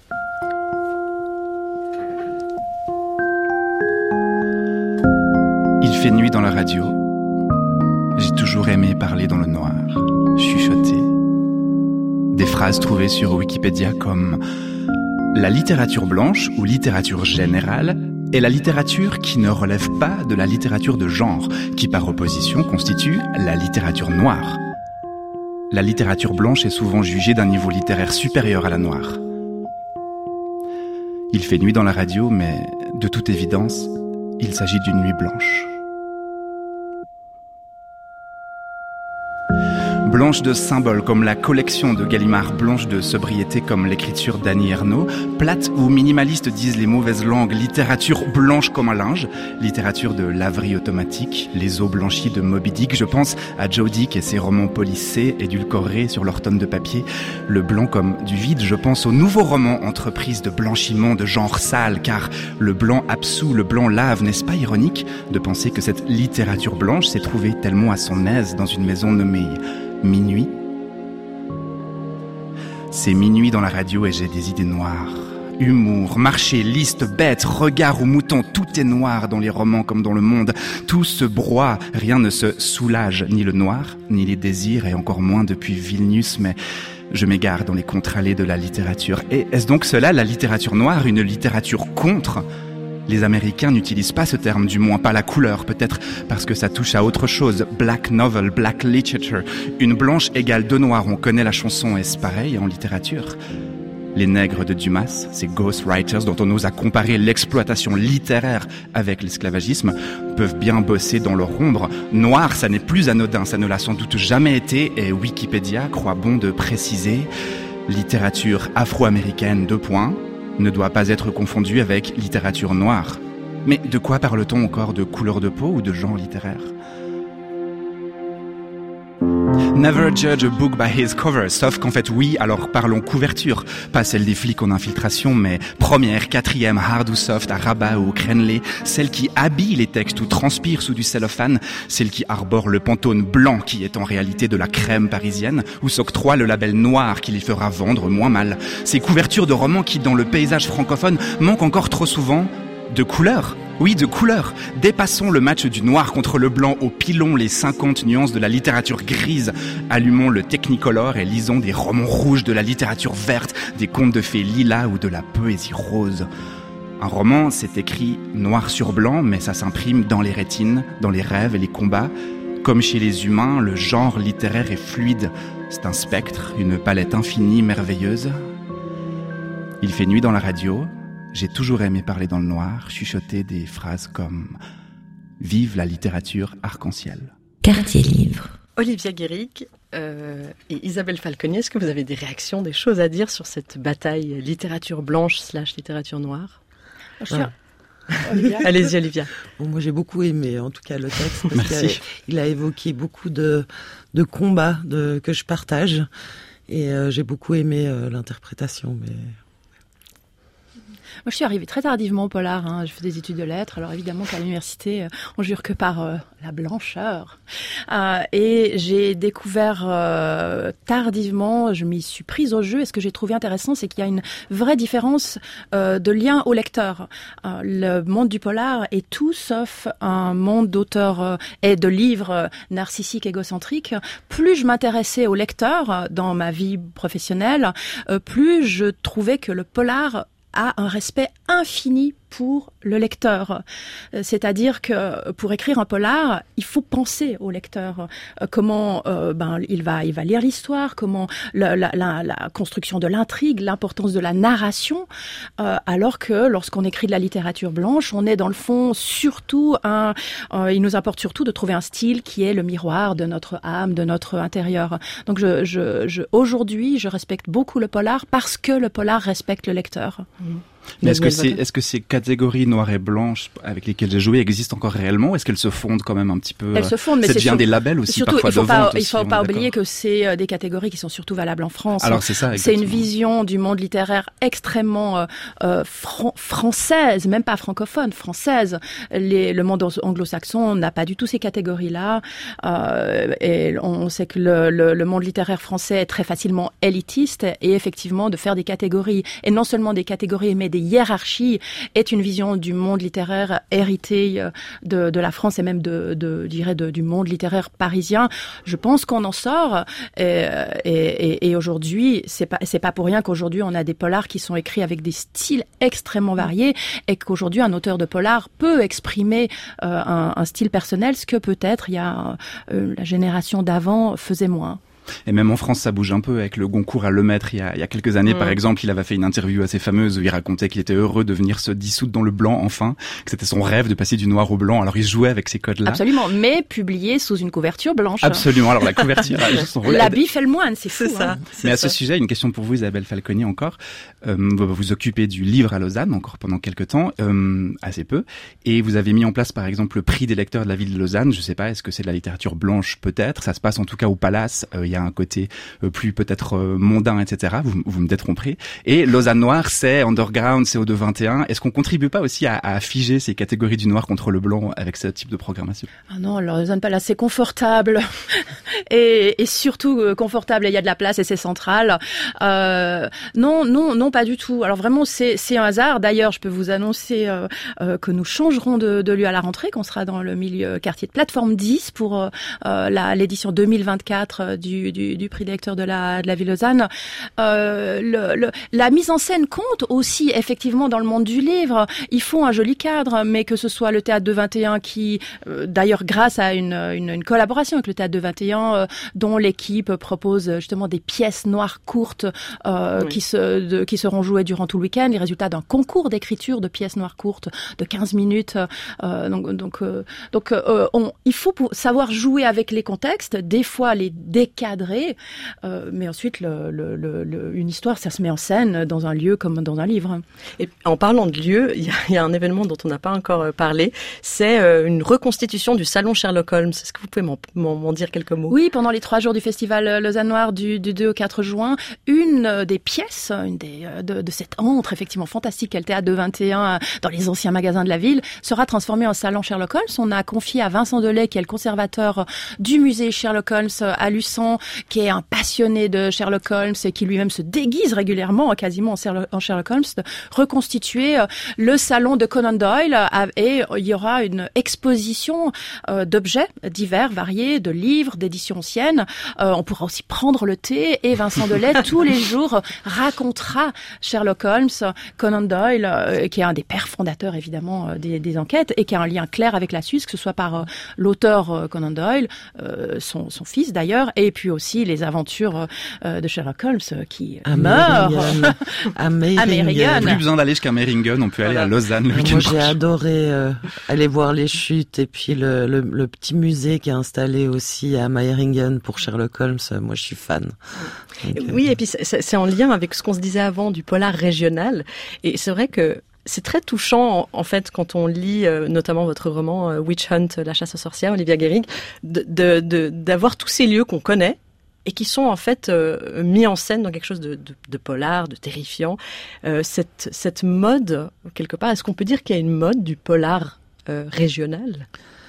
Il fait nuit dans la radio. J'ai toujours aimé parler dans le noir, chuchoter. Des phrases trouvées sur Wikipédia comme « La littérature blanche ou littérature générale est la littérature qui ne relève pas de la littérature de genre, qui par opposition constitue la littérature noire. La littérature blanche est souvent jugée d'un niveau littéraire supérieur à la noire. Il fait nuit dans la radio, mais de toute évidence, il s'agit d'une nuit blanche. Blanche de symboles comme la collection de Gallimard, blanche de sobriété comme l'écriture d'Annie Ernaux, plate ou minimaliste disent les mauvaises langues, littérature blanche comme un linge, littérature de laverie automatique, les eaux blanchies de Moby Dick, je pense à Joe Dick et ses romans polissés, édulcorés sur leur tonne de papier, le blanc comme du vide, je pense aux nouveaux romans entreprises de blanchiment de genre sale, car le blanc absout, le blanc lave, n'est-ce pas ironique de penser que cette littérature blanche s'est trouvée tellement à son aise dans une maison nommée Minuit. C'est minuit dans la radio et j'ai des idées noires. Humour, marché, liste, bête, regard ou mouton, tout est noir dans les romans comme dans le monde. Tout se broie, rien ne se soulage, ni le noir, ni les désirs, et encore moins depuis Vilnius, mais je m'égare dans les contre-allées de la littérature. Et est-ce donc cela, la littérature noire, une littérature contre ? Les Américains n'utilisent pas ce terme, du moins pas la couleur, peut-être parce que ça touche à autre chose. Black novel, black literature. Une blanche égale deux noirs, on connaît la chanson, est-ce pareil en littérature ? Les nègres de Dumas, ces ghostwriters dont on ose à comparer l'exploitation littéraire avec l'esclavagisme, peuvent bien bosser dans leur ombre. Noir, ça n'est plus anodin, ça ne l'a sans doute jamais été, et Wikipédia croit bon de préciser littérature afro-américaine, deux points, ne doit pas être confondue avec littérature noire. Mais de quoi parle-t-on encore, de couleur de peau ou de genre littéraire ? Never judge a book by his cover, sauf qu'en fait oui, alors parlons couverture, pas celle des flics en infiltration, mais première, quatrième, hard ou soft, à rabat ou crénelé, celle qui habille les textes ou transpire sous du cellophane, celle qui arbore le pantone blanc qui est en réalité de la crème parisienne, ou s'octroie le label noir qui les fera vendre moins mal. Ces couvertures de romans qui, dans le paysage francophone, manquent encore trop souvent de couleurs. Oui, de couleurs. Dépassons le match du noir contre le blanc au pilon les cinquante nuances de la littérature grise. Allumons le Technicolor et lisons des romans rouges, de la littérature verte, des contes de fées lilas ou de la poésie rose. Un roman, c'est écrit noir sur blanc, mais ça s'imprime dans les rétines, dans les rêves et les combats. Comme chez les humains, le genre littéraire est fluide. C'est un spectre, une palette infinie, merveilleuse. Il fait nuit dans la radio. J'ai toujours aimé parler dans le noir, chuchoter des phrases comme « Vive la littérature arc-en-ciel ». Quartier Livre. Olivia Guéry euh, et Isabelle Falconier, est-ce que vous avez des réactions, des choses à dire sur cette bataille littérature blanche slash littérature noire ? Ah. Olivia. Allez-y, Olivia. Bon, moi, j'ai beaucoup aimé, en tout cas, le texte. Parce Merci. qu'il a, il a évoqué beaucoup de, de combats de, que je partage. Et euh, j'ai beaucoup aimé euh, l'interprétation, mais... Moi, je suis arrivée très tardivement au polar. Hein. Je fais des études de lettres. Alors, évidemment, qu'à l'université, on jure que par euh, la blancheur. Euh, et j'ai découvert euh, tardivement, je m'y suis prise au jeu. Et ce que j'ai trouvé intéressant, c'est qu'il y a une vraie différence euh, de lien au lecteur. Euh, le monde du polar est tout sauf un monde d'auteurs euh, et de livres euh, narcissiques, égocentriques. Plus je m'intéressais au lecteur euh, dans ma vie professionnelle, euh, plus je trouvais que le polar a un respect infini pour le lecteur. C'est-à-dire que pour écrire un polar, il faut penser au lecteur. Comment euh, ben il va il va lire l'histoire, comment la, la, la, la construction de l'intrigue, l'importance de la narration, euh, alors que lorsqu'on écrit de la littérature blanche, on est dans le fond surtout un euh, il nous importe surtout de trouver un style qui est le miroir de notre âme, de notre intérieur. Donc je je, je aujourd'hui, je respecte beaucoup le polar parce que le polar respecte le lecteur. Mmh. Mais est-ce que, c'est, est-ce que ces catégories noires et blanches avec lesquelles j'ai joué existent encore réellement ? Est-ce qu'elles se fondent quand même un petit peu ? Elles se fondent, mais ça c'est devient sur... des labels aussi surtout, parfois il faut de pas, vente il aussi, faut pas oublier d'accord. que c'est des catégories qui sont surtout valables en France. Alors c'est ça, c'est exactement. une vision du monde littéraire extrêmement euh, euh, fran- française, même pas francophone, française. Les, le monde anglo-saxon n'a pas du tout ces catégories-là. Euh, et on sait que le, le, le monde littéraire français est très facilement élitiste et effectivement de faire des catégories, et non seulement des catégories, mais des hiérarchies, est une vision du monde littéraire hérité de, de la France et même de, de, je dirais, de, du monde littéraire parisien. Je pense qu'on en sort et, et, et aujourd'hui, c'est pas, c'est pas pour rien qu'aujourd'hui on a des polars qui sont écrits avec des styles extrêmement variés et qu'aujourd'hui un auteur de polar peut exprimer euh, un, un style personnel, ce que peut-être il y a euh, la génération d'avant faisait moins. Et même en France, ça bouge un peu avec le Goncourt à Lemaitre. Il y a, il y a quelques années, mmh. par exemple, il avait fait une interview assez fameuse où il racontait qu'il était heureux de venir se dissoudre dans le blanc, enfin, que c'était son rêve de passer du noir au blanc. Alors il jouait avec ces codes-là. Absolument, mais publié sous une couverture blanche. Absolument. Alors la couverture, son rôle. L'habit fait le moine, c'est fou. C'est ça. Hein. C'est mais à ça. ce sujet, une question pour vous, Isabelle Falconi, encore. Euh, vous vous occupez du livre à Lausanne, encore pendant quelques temps, euh, assez peu, et vous avez mis en place, par exemple, le prix des lecteurs de la ville de Lausanne. Je sais pas, est-ce que c'est de la littérature blanche, peut-être. Ça se passe en tout cas au Palace. Euh, il y a un côté plus peut-être euh, mondain, et cetera. Vous, vous me détromperez. Et Lausanne Noir, c'est underground, c'est O deux vingt et un. Est-ce qu'on contribue pas aussi à, à figer ces catégories du noir contre le blanc avec ce type de programmation ? Ah non, Lausanne Palace, c'est confortable et, et surtout euh, confortable. Et il y a de la place et c'est central. Euh, non, non, non, pas du tout. Alors vraiment, c'est, c'est un hasard. D'ailleurs, je peux vous annoncer euh, euh, que nous changerons de, de lieu à la rentrée, qu'on sera dans le milieu quartier de plateforme dix pour euh, la, l'édition deux mille vingt-quatre du, du, du prix des lecteurs de la, de la ville de Lausanne. Euh, le, le, la mise en scène compte aussi effectivement dans le monde du livre. Il faut un joli cadre, mais que ce soit le théâtre deux vingt et un qui, euh, d'ailleurs grâce à une, une, une collaboration avec le théâtre deux vingt et un, euh, dont l'équipe propose justement des pièces noires courtes euh, oui. qui, se, de, qui seront jouées durant tout le week-end, les résultats d'un concours d'écriture de pièces noires courtes de quinze minutes. Euh, donc donc, euh, donc euh, on, il faut pour savoir jouer avec les contextes, des fois les décadrer, Euh, mais ensuite, le, le, le, une histoire, ça se met en scène dans un lieu comme dans un livre. Et en parlant de lieu, il y a, il y a un événement dont on n'a pas encore parlé, c'est euh, une reconstitution du salon Sherlock Holmes. Est-ce que vous pouvez m'en, m'en, m'en dire quelques mots ? Oui, pendant les trois jours du festival Lausanne Noir du, du deux au quatre juin, une des pièces, une des, de, de cette antre effectivement fantastique qu'est le théâtre deux vingt et un dans les anciens magasins de la ville, sera transformée en salon Sherlock Holmes. On a confié à Vincent Delay, qui est le conservateur du musée Sherlock Holmes à Luçon, qui est un passionné de Sherlock Holmes et qui lui-même se déguise régulièrement, quasiment en Sherlock Holmes, de reconstituer le salon de Conan Doyle et il y aura une exposition d'objets divers, variés, de livres, d'éditions anciennes. On pourra aussi prendre le thé et Vincent Delay, tous les jours, racontera Sherlock Holmes, Conan Doyle, qui est un des pères fondateurs évidemment des, des enquêtes et qui a un lien clair avec la Suisse, que ce soit par l'auteur Conan Doyle, son, son fils d'ailleurs, et puis aussi les aventures de Sherlock Holmes qui meurt à Meiringen. Plus besoin d'aller jusqu'à Meiringen, on peut aller voilà. à Lausanne le week-end. Moi j'ai adoré euh, aller voir les chutes et puis le, le, le petit musée qui est installé aussi à Meiringen pour Sherlock Holmes. Moi je suis fan. Donc, oui, euh... et puis c'est, c'est en lien avec ce qu'on se disait avant du polar régional. Et c'est vrai que c'est très touchant, en fait, quand on lit euh, notamment votre roman euh, Witch Hunt, La chasse aux sorcières, Olivia Gehrig, de, de, de, d'avoir tous ces lieux qu'on connaît et qui sont en fait euh, mis en scène dans quelque chose de, de, de polar, de terrifiant. Euh, cette, cette mode, quelque part, est-ce qu'on peut dire qu'il y a une mode du polar euh, régional ?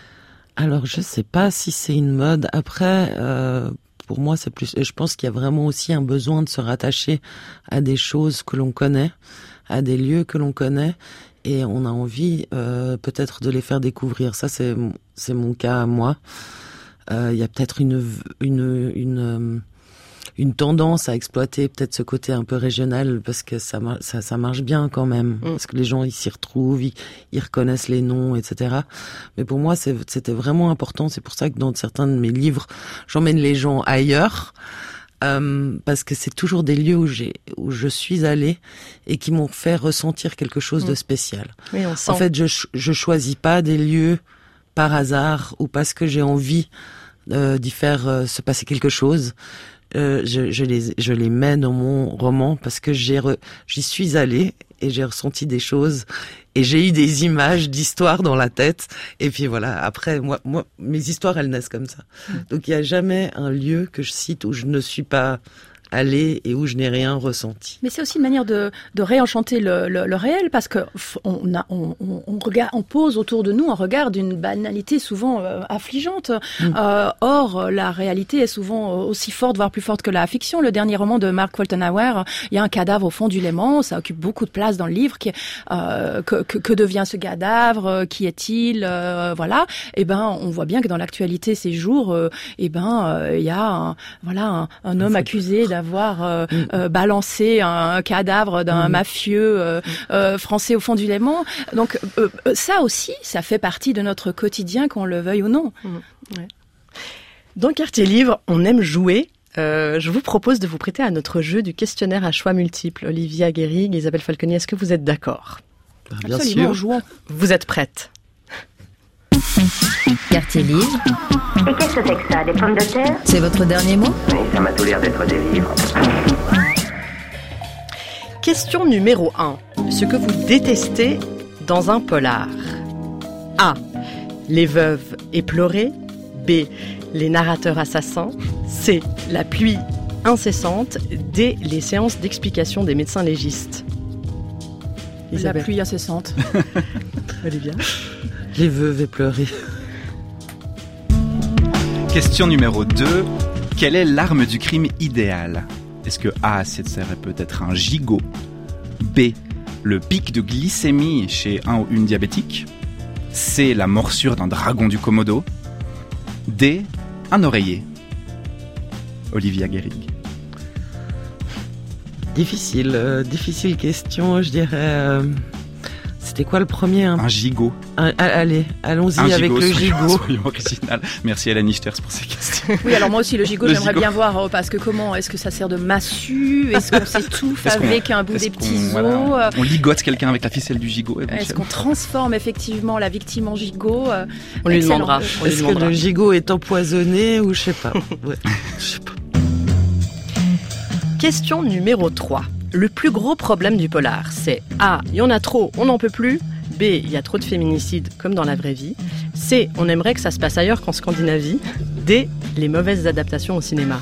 Alors, je sais pas si c'est une mode. Après... Euh... Pour moi, c'est plus. Je pense qu'il y a vraiment aussi un besoin de se rattacher à des choses que l'on connaît, à des lieux que l'on connaît, et on a envie euh, peut-être de les faire découvrir. Ça, c'est c'est mon cas à moi. Euh, il y a peut-être une une une une tendance à exploiter peut-être ce côté un peu régional parce que ça, ça, ça marche bien quand même. Mm. Parce que les gens, ils s'y retrouvent, ils, ils reconnaissent les noms, et cetera. Mais pour moi, c'est, c'était vraiment important. C'est pour ça que dans certains de mes livres, j'emmène les gens ailleurs. Euh, parce que c'est toujours des lieux où j'ai, où je suis allée et qui m'ont fait ressentir quelque chose mmh. de spécial. Oui, on sent. En fait, je, je choisis pas des lieux par hasard ou parce que j'ai envie euh, d'y faire euh, se passer quelque chose. Euh, je, je les, je les mets dans mon roman parce que j'ai, re, j'y suis allée et j'ai ressenti des choses et j'ai eu des images d'histoires dans la tête. Et puis voilà, après, moi, moi, mes histoires, elles naissent comme ça. Mmh. Donc il y a jamais un lieu que je cite où je ne suis pas allée et où je n'ai rien ressenti. Mais c'est aussi une manière de, de réenchanter le, le, le réel parce que on, a, on, on, on, regarde, on pose autour de nous un regard d'une banalité souvent euh, affligeante. Mm. Euh, or, la réalité est souvent aussi forte, voire plus forte que la fiction. Le dernier roman de Mark Woltenhauer, il y a un cadavre au fond du Léman, ça occupe beaucoup de place dans le livre. Qui, euh, que, que, que devient ce cadavre? Qui est-il? euh, Voilà. Et ben, on voit bien que dans l'actualité ces jours, euh, et ben, euh, il y a un, voilà un, un homme accusé d'avoir avoir euh, mmh. euh, balancé un cadavre d'un mmh. mafieux euh, euh, français au fond du Léman. Donc euh, ça aussi, ça fait partie de notre quotidien, qu'on le veuille ou non. Mmh. Ouais. Dans Quartier Livre, on aime jouer. Euh, je vous propose de vous prêter à notre jeu du questionnaire à choix multiples. Olivia Guérig, Isabelle Falconi, est-ce que vous êtes d'accord? Bien Absolument, sûr. Jouons. Vous êtes prêtes? Quartier Livre. Et qu'est-ce que c'est que ça, des pommes de terre? C'est votre dernier mot? Oui, ça m'a tout l'air d'être des livres. Question numéro un. Ce que vous détestez dans un polar. A. Les veuves éplorées. B. Les narrateurs assassins. C. La pluie incessante. D. Les séances d'explication des médecins légistes. Isabelle. La pluie incessante. Olivia. Les veuves éplorées. Question numéro deux. Quelle est l'arme du crime idéale? Est-ce que A, ce serait peut-être un gigot? B, le pic de glycémie chez un ou une diabétique? C, la morsure d'un dragon du Komodo? D, un oreiller? Olivia Guérig. Difficile, euh, difficile question, je dirais... Euh... C'était quoi le premier hein? Un gigot. Un, allez, allons-y un avec gigot, le soyons, gigot. Soyons original. Merci Hélène Nichters pour ces questions. Oui, alors moi aussi, le gigot, le j'aimerais gigot. bien voir, parce que comment, est-ce que ça sert de massue? Est-ce qu'on s'étouffe avec un bout des petits os voilà, on, on ligote quelqu'un avec la ficelle du gigot? Est-ce qu'on transforme effectivement la victime en gigot? On lui demandera. On est-ce que le gigot est empoisonné ou je sais pas? Ouais, je sais pas. Question numéro trois. Le plus gros problème du polar, c'est A. Il y en a trop, on n'en peut plus. B. Il y a trop de féminicides, comme dans la vraie vie. C. On aimerait que ça se passe ailleurs qu'en Scandinavie. D. Les mauvaises adaptations au cinéma.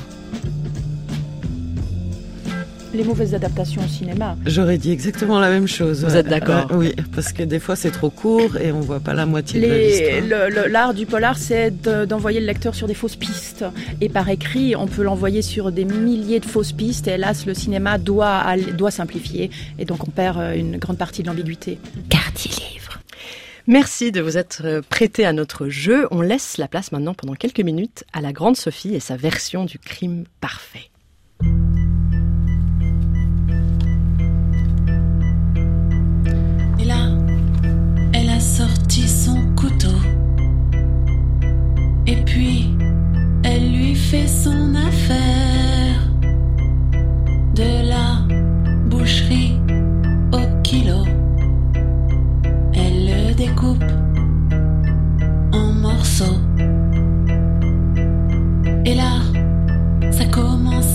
Les mauvaises adaptations au cinéma. J'aurais dit exactement la même chose. Vous ouais. êtes d'accord? euh, Oui, parce que des fois c'est trop court et on voit pas la moitié Les, de l'histoire. le, le, l'art du polar, c'est de, d'envoyer le lecteur sur des fausses pistes. Et par écrit, on peut l'envoyer sur des milliers de fausses pistes. Et hélas, le cinéma doit, doit simplifier. Et donc on perd une grande partie de l'ambiguïté. Quartier Livre. Merci de vous être prêté à notre jeu. On laisse la place maintenant pendant quelques minutes à la grande Sophie et sa version du crime parfait. Et là, elle a sorti son couteau. Et puis, elle lui fait son affaire. De la boucherie au kilo. Elle le découpe en morceaux. Et là, ça commence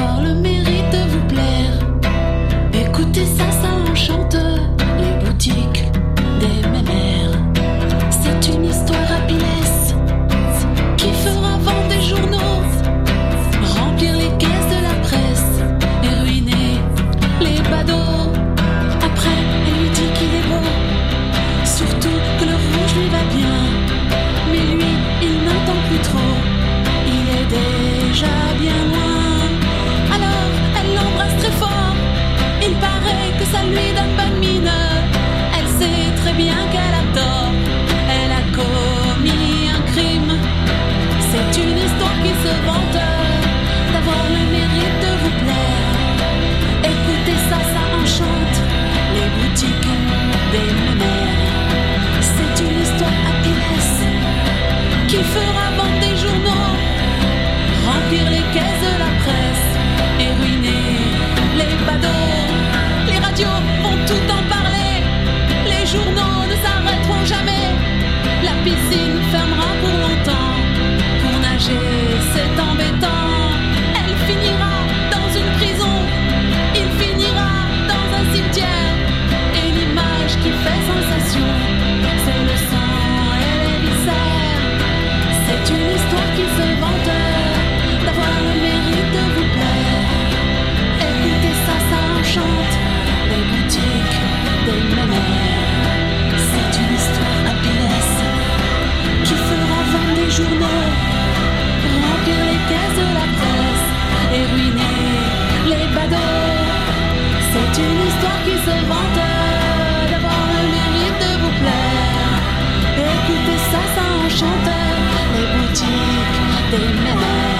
d'avoir le mérite de vous plaire. Écoutez ça, ça enchante les boutiques des mémères. C'est une histoire à Pinès qui fera vendre des journaux, remplir les caisses de la presse et ruiner les badauds. Après, elle lui dit qu'il est beau, surtout que le rouge lui va bien. Mais lui, il n'entend plus trop, il est déjà bien loin. Alors, elle l'embrasse très fort, il paraît que ça lui donne bonne mine. Elle sait très bien qu'elle a tort, elle a commis un crime. C'est une histoire qui se vante d'avoir le mérite de vous plaire. Écoutez ça, ça enchante les boutiques des mémères. C'est une histoire à Pinès qui fera vendre des journaux, remplir les caisses de la presse et ruiner les badauds. Les radios vont tout en parler, les journaux ne s'arrêteront jamais. La piscine fermera pour longtemps, pour nager c'est embêtant. Elle finira dans une prison, il finira dans un cimetière. Et l'image qui fait sensation, c'est le sang et les viscères. C'est une histoire qui se vante d'avoir le mérite de vous plaire. Écoutez ça, ça enchante les boutiques des mémères. C'est une histoire à Pinès qui fera vendre des journaux, remplir les caisses de la presse et ruiner les badauds. C'est une histoire qui se vante d'avoir le mérite de vous plaire. Écoutez ça, ça enchante les boutiques des mémères.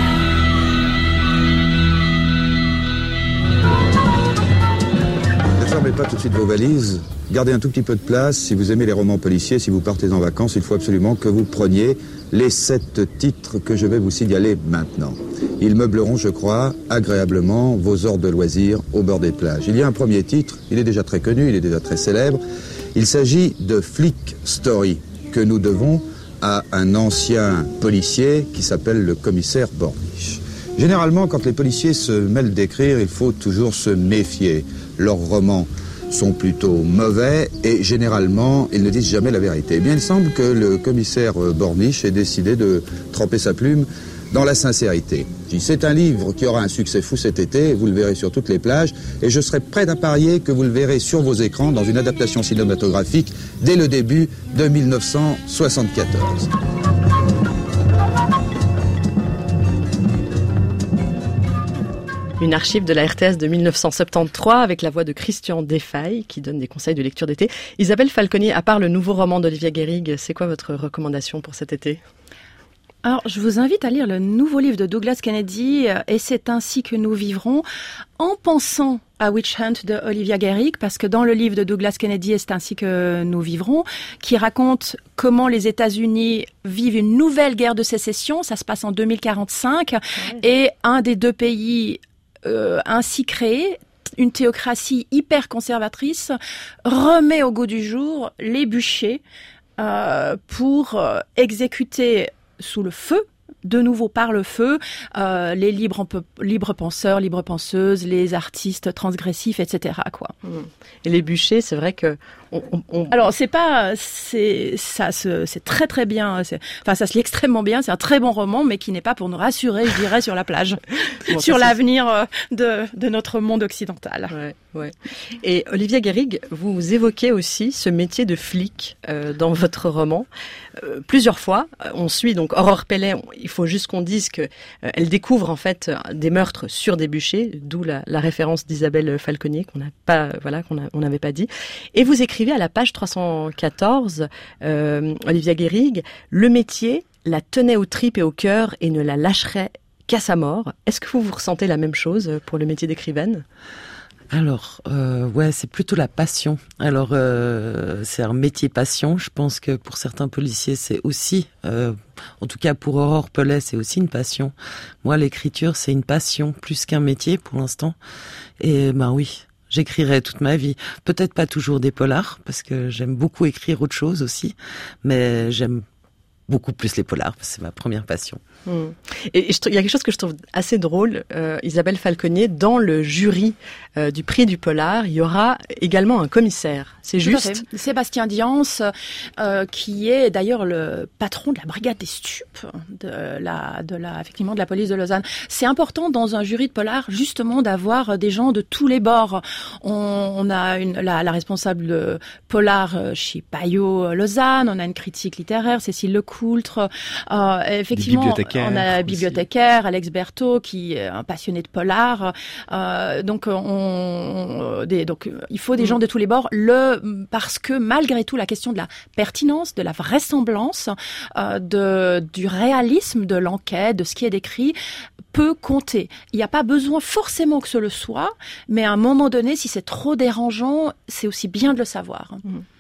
Ne fermez pas tout de suite vos valises. Gardez un tout petit peu de place. Si vous aimez les romans policiers, si vous partez en vacances, il faut absolument que vous preniez les sept titres que je vais vous signaler maintenant. Ils meubleront, je crois, agréablement vos heures de loisirs au bord des plages. Il y a un premier titre, il est déjà très connu, il est déjà très célèbre. Il s'agit de Flick Story, que nous devons à un ancien policier qui s'appelle le commissaire Borniche. Généralement, quand les policiers se mêlent d'écrire, il faut toujours se méfier. Leurs romans sont plutôt mauvais et généralement, ils ne disent jamais la vérité. Eh bien, il semble que le commissaire Borniche ait décidé de tremper sa plume dans la sincérité. C'est un livre qui aura un succès fou cet été, vous le verrez sur toutes les plages, et je serai prêt à parier que vous le verrez sur vos écrans dans une adaptation cinématographique dès le début de mille neuf cent soixante-quatorze. Une archive de la R T S de mille neuf cent soixante-treize avec la voix de Christian Desfailles qui donne des conseils de lecture d'été. Isabelle Falconi, à part le nouveau roman d'Olivia Guérig, c'est quoi votre recommandation pour cet été ? Alors, je vous invite à lire le nouveau livre de Douglas Kennedy, Et c'est ainsi que nous vivrons, en pensant à Witch Hunt de Olivia Guérig, parce que dans le livre de Douglas Kennedy, Et c'est ainsi que nous vivrons, qui raconte comment les États-Unis vivent une nouvelle guerre de sécession, ça se passe en deux mille quarante-cinq, ouais. Et un des deux pays euh, ainsi créés, une théocratie hyper conservatrice, remet au goût du jour les bûchers euh, pour euh, exécuter sous le feu, de nouveau par le feu, euh, les libres, libres penseurs, libres penseuses, les artistes transgressifs, et cetera. Quoi. Et les bûchers, c'est vrai que on, on, on... Alors c'est pas, c'est ça, se, c'est très très bien. C'est, enfin ça se lit extrêmement bien. C'est un très bon roman, mais qui n'est pas pour nous rassurer, je dirais, sur la plage, bon, sur l'avenir de de notre monde occidental. Ouais, ouais. Et Olivia Guérig, vous évoquez aussi ce métier de flic euh, dans votre roman euh, plusieurs fois. On suit donc Aurore Pellet. Il faut juste qu'on dise que euh, elle découvre en fait des meurtres sur des bûchers, d'où la, la référence d'Isabelle Falconier qu'on n'a pas, voilà, qu'on a, on n'avait pas dit. Et vous écrivez à la page trois cent quatorze, euh, Olivia Guérig, le métier la tenait aux tripes et au cœur et ne la lâcherait qu'à sa mort. Est-ce que vous vous ressentez la même chose pour le métier d'écrivaine ? Alors, euh, ouais, c'est plutôt la passion. Alors, euh, c'est un métier passion. Je pense que pour certains policiers, c'est aussi, euh, en tout cas pour Aurore Pellet, c'est aussi une passion. Moi, l'écriture, c'est une passion plus qu'un métier pour l'instant. Et ben oui, j'écrirai toute ma vie. Peut-être pas toujours des polars, parce que j'aime beaucoup écrire autre chose aussi, mais j'aime beaucoup plus les polars, c'est ma première passion. Mmh. Et, et il y a quelque chose que je trouve assez drôle, euh, Isabelle Falconier, dans le jury euh, du prix du polar, il y aura également un commissaire. C'est Tout juste. Sébastien Diance, euh, qui est d'ailleurs le patron de la brigade des stupes de la, de la, effectivement, de la police de Lausanne. C'est important dans un jury de polar, justement, d'avoir des gens de tous les bords. On, on a une, la, la responsable de polar chez Payot Lausanne, on a une critique littéraire, Cécile Lecoultre, euh, effectivement, on a la bibliothécaire, Alex Berthaud, qui est un passionné de polar. Euh, donc, on, on, des, donc, il faut des gens de tous les bords. Le, parce que malgré tout, la question de la pertinence, de la vraisemblance, euh, de, du réalisme de l'enquête, de ce qui est décrit, peut compter. Il n'y a pas besoin forcément que ce le soit, mais à un moment donné, si c'est trop dérangeant, c'est aussi bien de le savoir.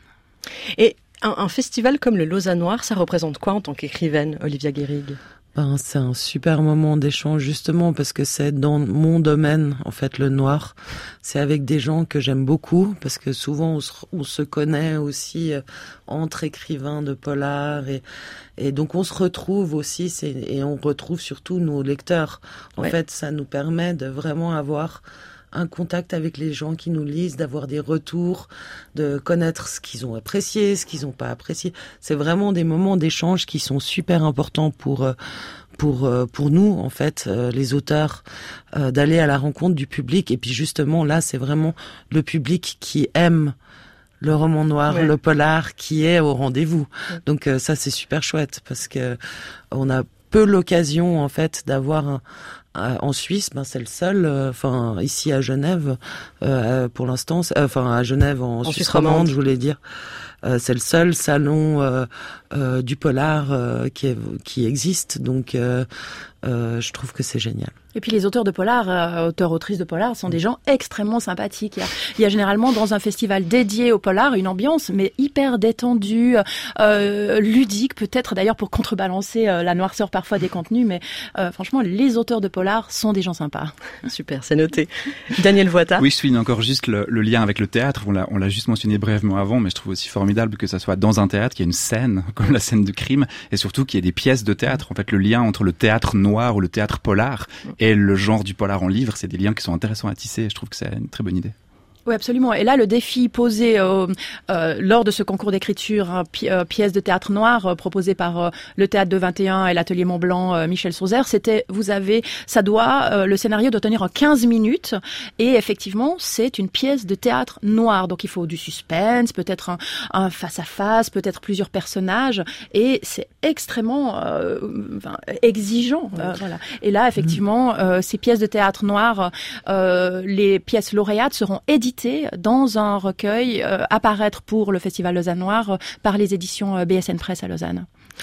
Et un, un festival comme le Lausannoir, ça représente quoi en tant qu'écrivaine, Olivia Guérig ? Ben, c'est un super moment d'échange justement parce que c'est dans mon domaine, en fait, le noir. C'est avec des gens que j'aime beaucoup parce que souvent on se, on se connaît aussi euh, entre écrivains de polar et, et donc on se retrouve aussi c'est, et on retrouve surtout nos lecteurs. En ouais. fait, ça nous permet de vraiment avoir un contact avec les gens qui nous lisent, d'avoir des retours, de connaître ce qu'ils ont apprécié, ce qu'ils n'ont pas apprécié. C'est vraiment des moments d'échange qui sont super importants pour pour pour nous en fait, les auteurs, d'aller à la rencontre du public. Et puis justement là, c'est vraiment le public qui aime le roman noir, ouais. le polar, qui est au rendez-vous. Ouais. Donc ça, c'est super chouette parce que on a peu l'occasion en fait d'avoir un en Suisse, ben c'est le seul. Enfin, euh, ici à Genève, euh, pour l'instant, enfin à Genève en, en Suisse, Suisse romande, je voulais dire, euh, c'est le seul salon euh, euh, du polar euh, qui, est, qui existe. Donc, euh, euh, je trouve que c'est génial. Et puis les auteurs de polar, euh, auteurs, autrices de polar, sont des gens extrêmement sympathiques. Il y a, il y a généralement dans un festival dédié au polar une ambiance, mais hyper détendue, euh, ludique, peut-être d'ailleurs pour contrebalancer euh, la noirceur parfois des contenus. Mais euh, franchement, les auteurs de polar sont des gens sympas. Super, c'est noté. Daniel Voita. Oui, je souligne encore juste le, le lien avec le théâtre. On l'a, on l'a juste mentionné brièvement avant, mais je trouve aussi formidable que ça soit dans un théâtre, qu'il y ait une scène, comme la scène de crime, et surtout qu'il y ait des pièces de théâtre. En fait, le lien entre le théâtre noir ou le théâtre polar et le genre du polar en livre, c'est des liens qui sont intéressants à tisser. Je trouve que c'est une très bonne idée. Oui, absolument. Et là, le défi posé euh, euh, lors de ce concours d'écriture, hein, pi- euh, pièce de théâtre noir euh, proposé par euh, le Théâtre de vingt et un et l'Atelier Mont-Blanc, euh, Michel Sauzère, c'était, vous avez, ça doit, euh, le scénario doit tenir en quinze minutes. Et effectivement, c'est une pièce de théâtre noir. Donc, il faut du suspense, peut-être un, un face-à-face, peut-être plusieurs personnages. Et c'est extrêmement euh, enfin, exigeant. Euh, voilà. Et là, effectivement, euh, ces pièces de théâtre noir, euh, les pièces lauréates seront éditées dans un recueil euh, à paraître pour le Festival Lausanne Noir euh, par les éditions euh, B S N Press à Lausanne.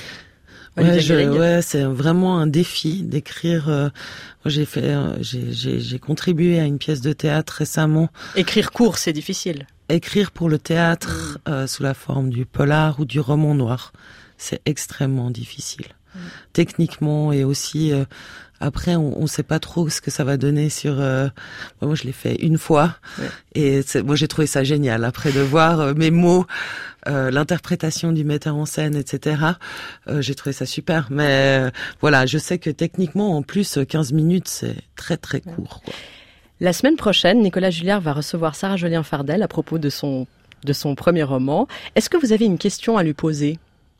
Ouais, je, ouais, c'est vraiment un défi d'écrire. Euh, moi, j'ai fait, euh, j'ai, j'ai, j'ai contribué à une pièce de théâtre récemment. Écrire court, c'est difficile. Écrire pour le théâtre mmh. euh, sous la forme du polar ou du roman noir, c'est extrêmement difficile. Mmh. Techniquement et aussi. Euh, Après, on ne sait pas trop ce que ça va donner sur. Euh... Moi, je l'ai fait une fois, ouais. et c'est... moi, j'ai trouvé ça génial. Après de voir euh, mes mots, euh, l'interprétation du metteur en scène, et cetera. Euh, j'ai trouvé ça super. Mais euh, voilà, je sais que techniquement, en plus, quinze minutes, c'est très très court, quoi. La semaine prochaine, Nicolas Julliard va recevoir Sarah Jolien-Fardel à propos de son de son premier roman. Est-ce que vous avez une question à lui poser?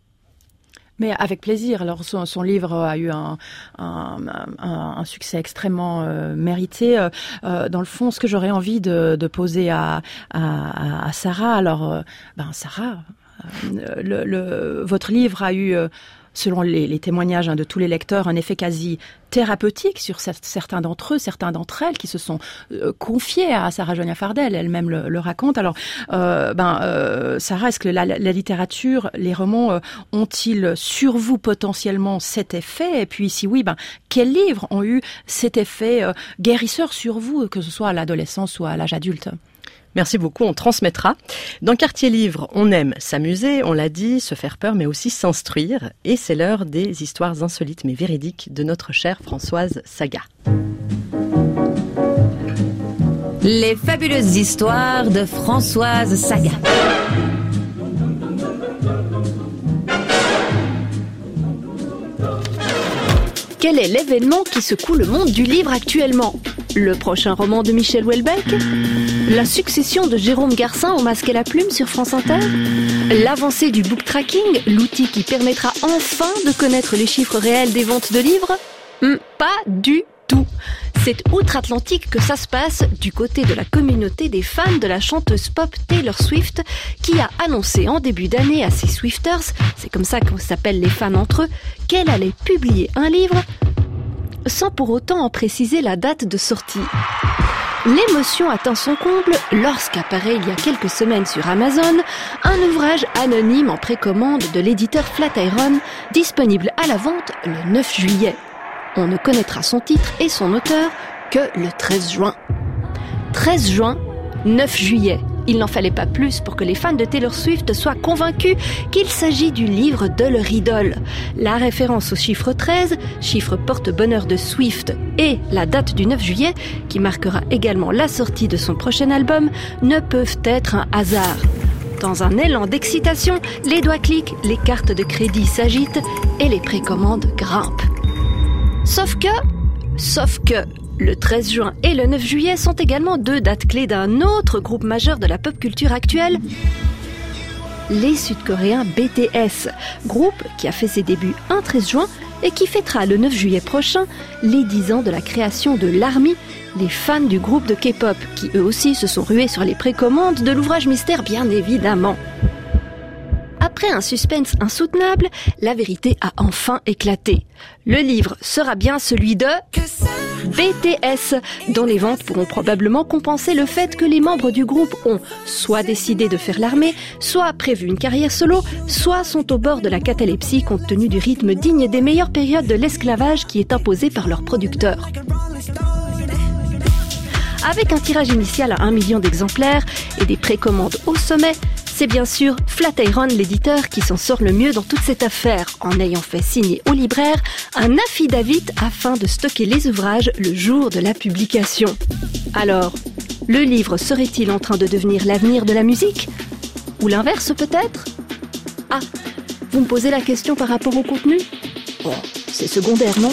Mais avec plaisir. Alors son, son livre a eu un, un, un, un succès extrêmement euh, mérité. Euh, dans le fond, ce que j'aurais envie de, de poser à, à, à Sarah, alors, euh, ben Sarah, euh, le, le, votre livre a eu, euh, selon les, les témoignages hein, de tous les lecteurs, un effet quasi thérapeutique sur certains d'entre eux, certains d'entre elles qui se sont euh, confiés à Sarah Jolien-Fardel, elle-même le, le raconte. Alors, euh, ben, euh, Sarah, est-ce que la, la littérature, les romans euh, ont-ils sur vous potentiellement cet effet? Et puis, si oui, ben, quels livres ont eu cet effet euh, guérisseur sur vous, que ce soit à l'adolescence ou à l'âge adulte? Merci beaucoup, on transmettra. Dans Quartier Livre, on aime s'amuser, on l'a dit, se faire peur, mais aussi s'instruire. Et c'est l'heure des histoires insolites mais véridiques de notre chère Françoise Saga. Les fabuleuses histoires de Françoise Saga. Quel est l'événement qui secoue le monde du livre actuellement ? Le prochain roman de Michel Houellebecq ? La succession de Jérôme Garcin au masque et la plume sur France Inter ? L'avancée du book tracking, l'outil qui permettra enfin de connaître les chiffres réels des ventes de livres ? Hum, Pas du tout. C'est outre-Atlantique que ça se passe du côté de la communauté des fans de la chanteuse pop Taylor Swift qui a annoncé en début d'année à ses Swifters, c'est comme ça qu'on s'appelle les fans entre eux, qu'elle allait publier un livre sans pour autant en préciser la date de sortie. L'émotion atteint son comble lorsqu'apparaît il y a quelques semaines sur Amazon un ouvrage anonyme en précommande de l'éditeur Flatiron disponible à la vente le neuf juillet. On ne connaîtra son titre et son auteur que le treize juin. treize juin, neuf juillet. Il n'en fallait pas plus pour que les fans de Taylor Swift soient convaincus qu'il s'agit du livre de leur idole. La référence au chiffre treize, chiffre porte-bonheur de Swift, et la date du neuf juillet, qui marquera également la sortie de son prochain album, ne peuvent être un hasard. Dans un élan d'excitation, les doigts cliquent, les cartes de crédit s'agitent et les précommandes grimpent. Sauf que, sauf que, le treize juin et le neuf juillet sont également deux dates clés d'un autre groupe majeur de la pop culture actuelle, les Sud-Coréens B T S, groupe qui a fait ses débuts un treize juin et qui fêtera le neuf juillet prochain les dix ans de la création de l'ARMY, les fans du groupe de K-pop, qui eux aussi se sont rués sur les précommandes de l'ouvrage mystère bien évidemment. Après un suspense insoutenable, la vérité a enfin éclaté. Le livre sera bien celui de B T S, dont les ventes pourront probablement compenser le fait que les membres du groupe ont soit décidé de faire l'armée, soit prévu une carrière solo, soit sont au bord de la catalepsie compte tenu du rythme digne des meilleures périodes de l'esclavage qui est imposé par leurs producteurs. Avec un tirage initial à un million d'exemplaires et des précommandes au sommet, c'est bien sûr Flatiron, l'éditeur, qui s'en sort le mieux dans toute cette affaire, en ayant fait signer au libraire un affidavit afin de stocker les ouvrages le jour de la publication. Alors, le livre serait-il en train de devenir l'avenir de la musique ? Ou l'inverse peut-être ? Ah, vous me posez la question par rapport au contenu ? Bon, c'est secondaire, non ?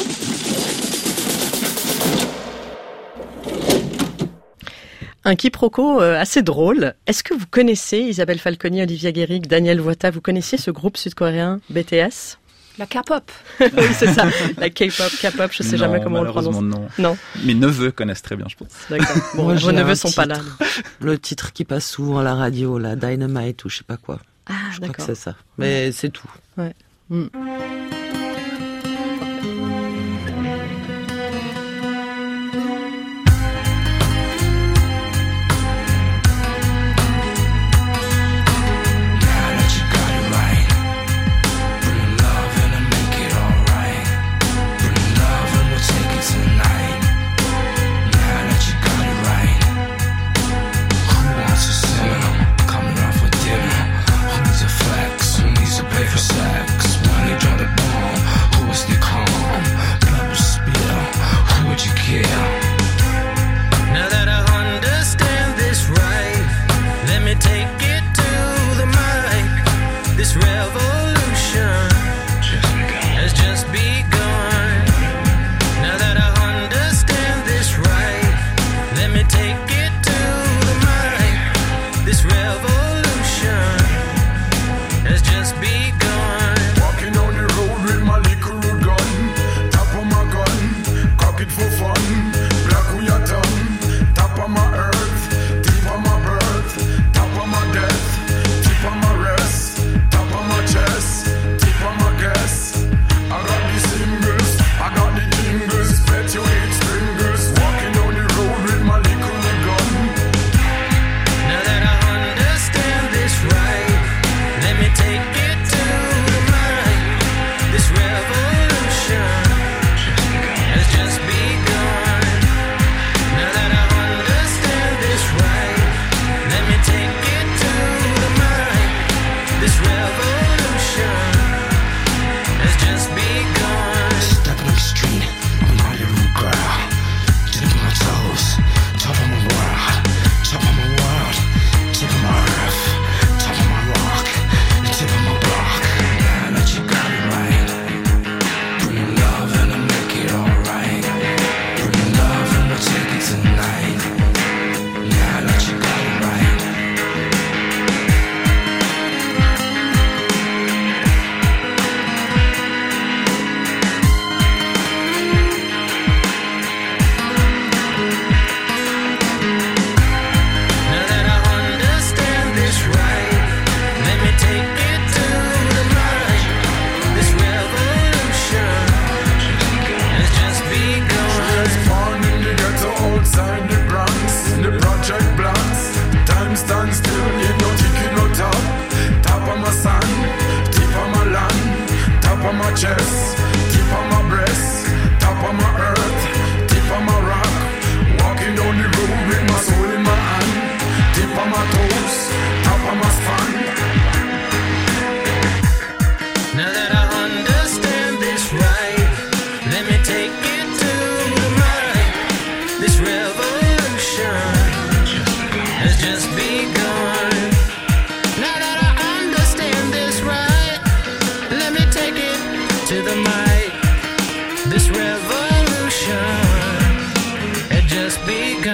Un quiproquo euh, assez drôle. Est-ce que vous connaissez Isabelle Falconi, Olivia Guéric, Daniel Wata, vous connaissiez ce groupe sud-coréen B T S ? La K-pop. Oui, c'est ça. La K-pop, K-pop, je sais non, jamais comment on le prononce. Non. Non. Mes neveux connaissent très bien, je pense. D'accord. Bon, Moi, vos neveux sont titre, pas là. Le titre qui passe souvent à la radio, la Dynamite ou je sais pas quoi. Ah, je d'accord. crois que c'est ça. Mais ouais. C'est tout. Ouais. Mm. Coming off for dinner. Who needs a flex? Who needs to pay for sex? When they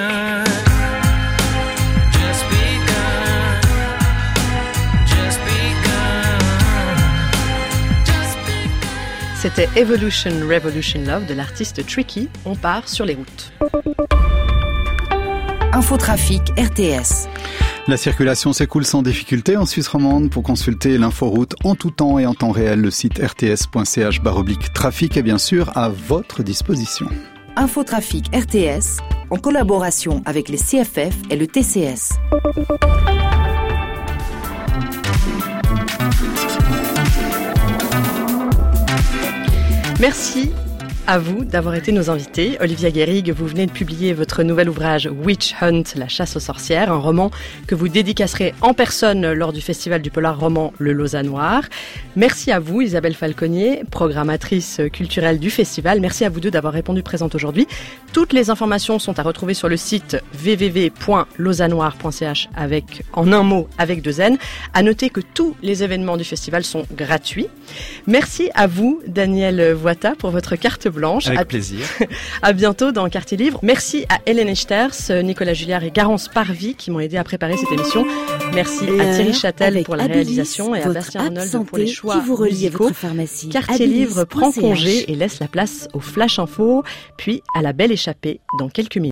begun. Just begun. Just begun. Just begun. C'était Evolution Revolution Love de l'artiste Tricky. On part sur les routes. Infotrafic R T S. La circulation s'écoule sans difficulté en Suisse romande. Pour consulter l'inforoute en tout temps et en temps réel, le site r t s point c h barre oblique trafic est bien sûr à votre disposition. Infotrafic R T S, en collaboration avec les C F F et le T C S. Merci à vous d'avoir été nos invités. Olivia Guérig, vous venez de publier votre nouvel ouvrage Witch Hunt, la chasse aux sorcières, un roman que vous dédicacerez en personne lors du festival du polar roman Le Lausannoir. Merci à vous, Isabelle Falconier, programmatrice culturelle du festival. Merci à vous deux d'avoir répondu présente aujourd'hui. Toutes les informations sont à retrouver sur le site w w w point lausannoir point c h avec, en un mot, avec deux N. À noter que tous les événements du festival sont gratuits. Merci à vous, Daniel Voita, pour votre carte blanche. Avec à plaisir. À bientôt dans Quartier Livre. Merci à Hélène Echters, Nicolas Julliard et Garance Parvy qui m'ont aidé à préparer cette émission. Merci Et à Thierry alors, Châtel pour la Abilis, réalisation et à votre Bastien app Arnold santé pour les choix qui vous relie à musicaux. votre pharmacie. Quartier Abilis Livre prend point c h. congé et laisse la place au Flash Info, puis à la Belle Échappée dans quelques minutes.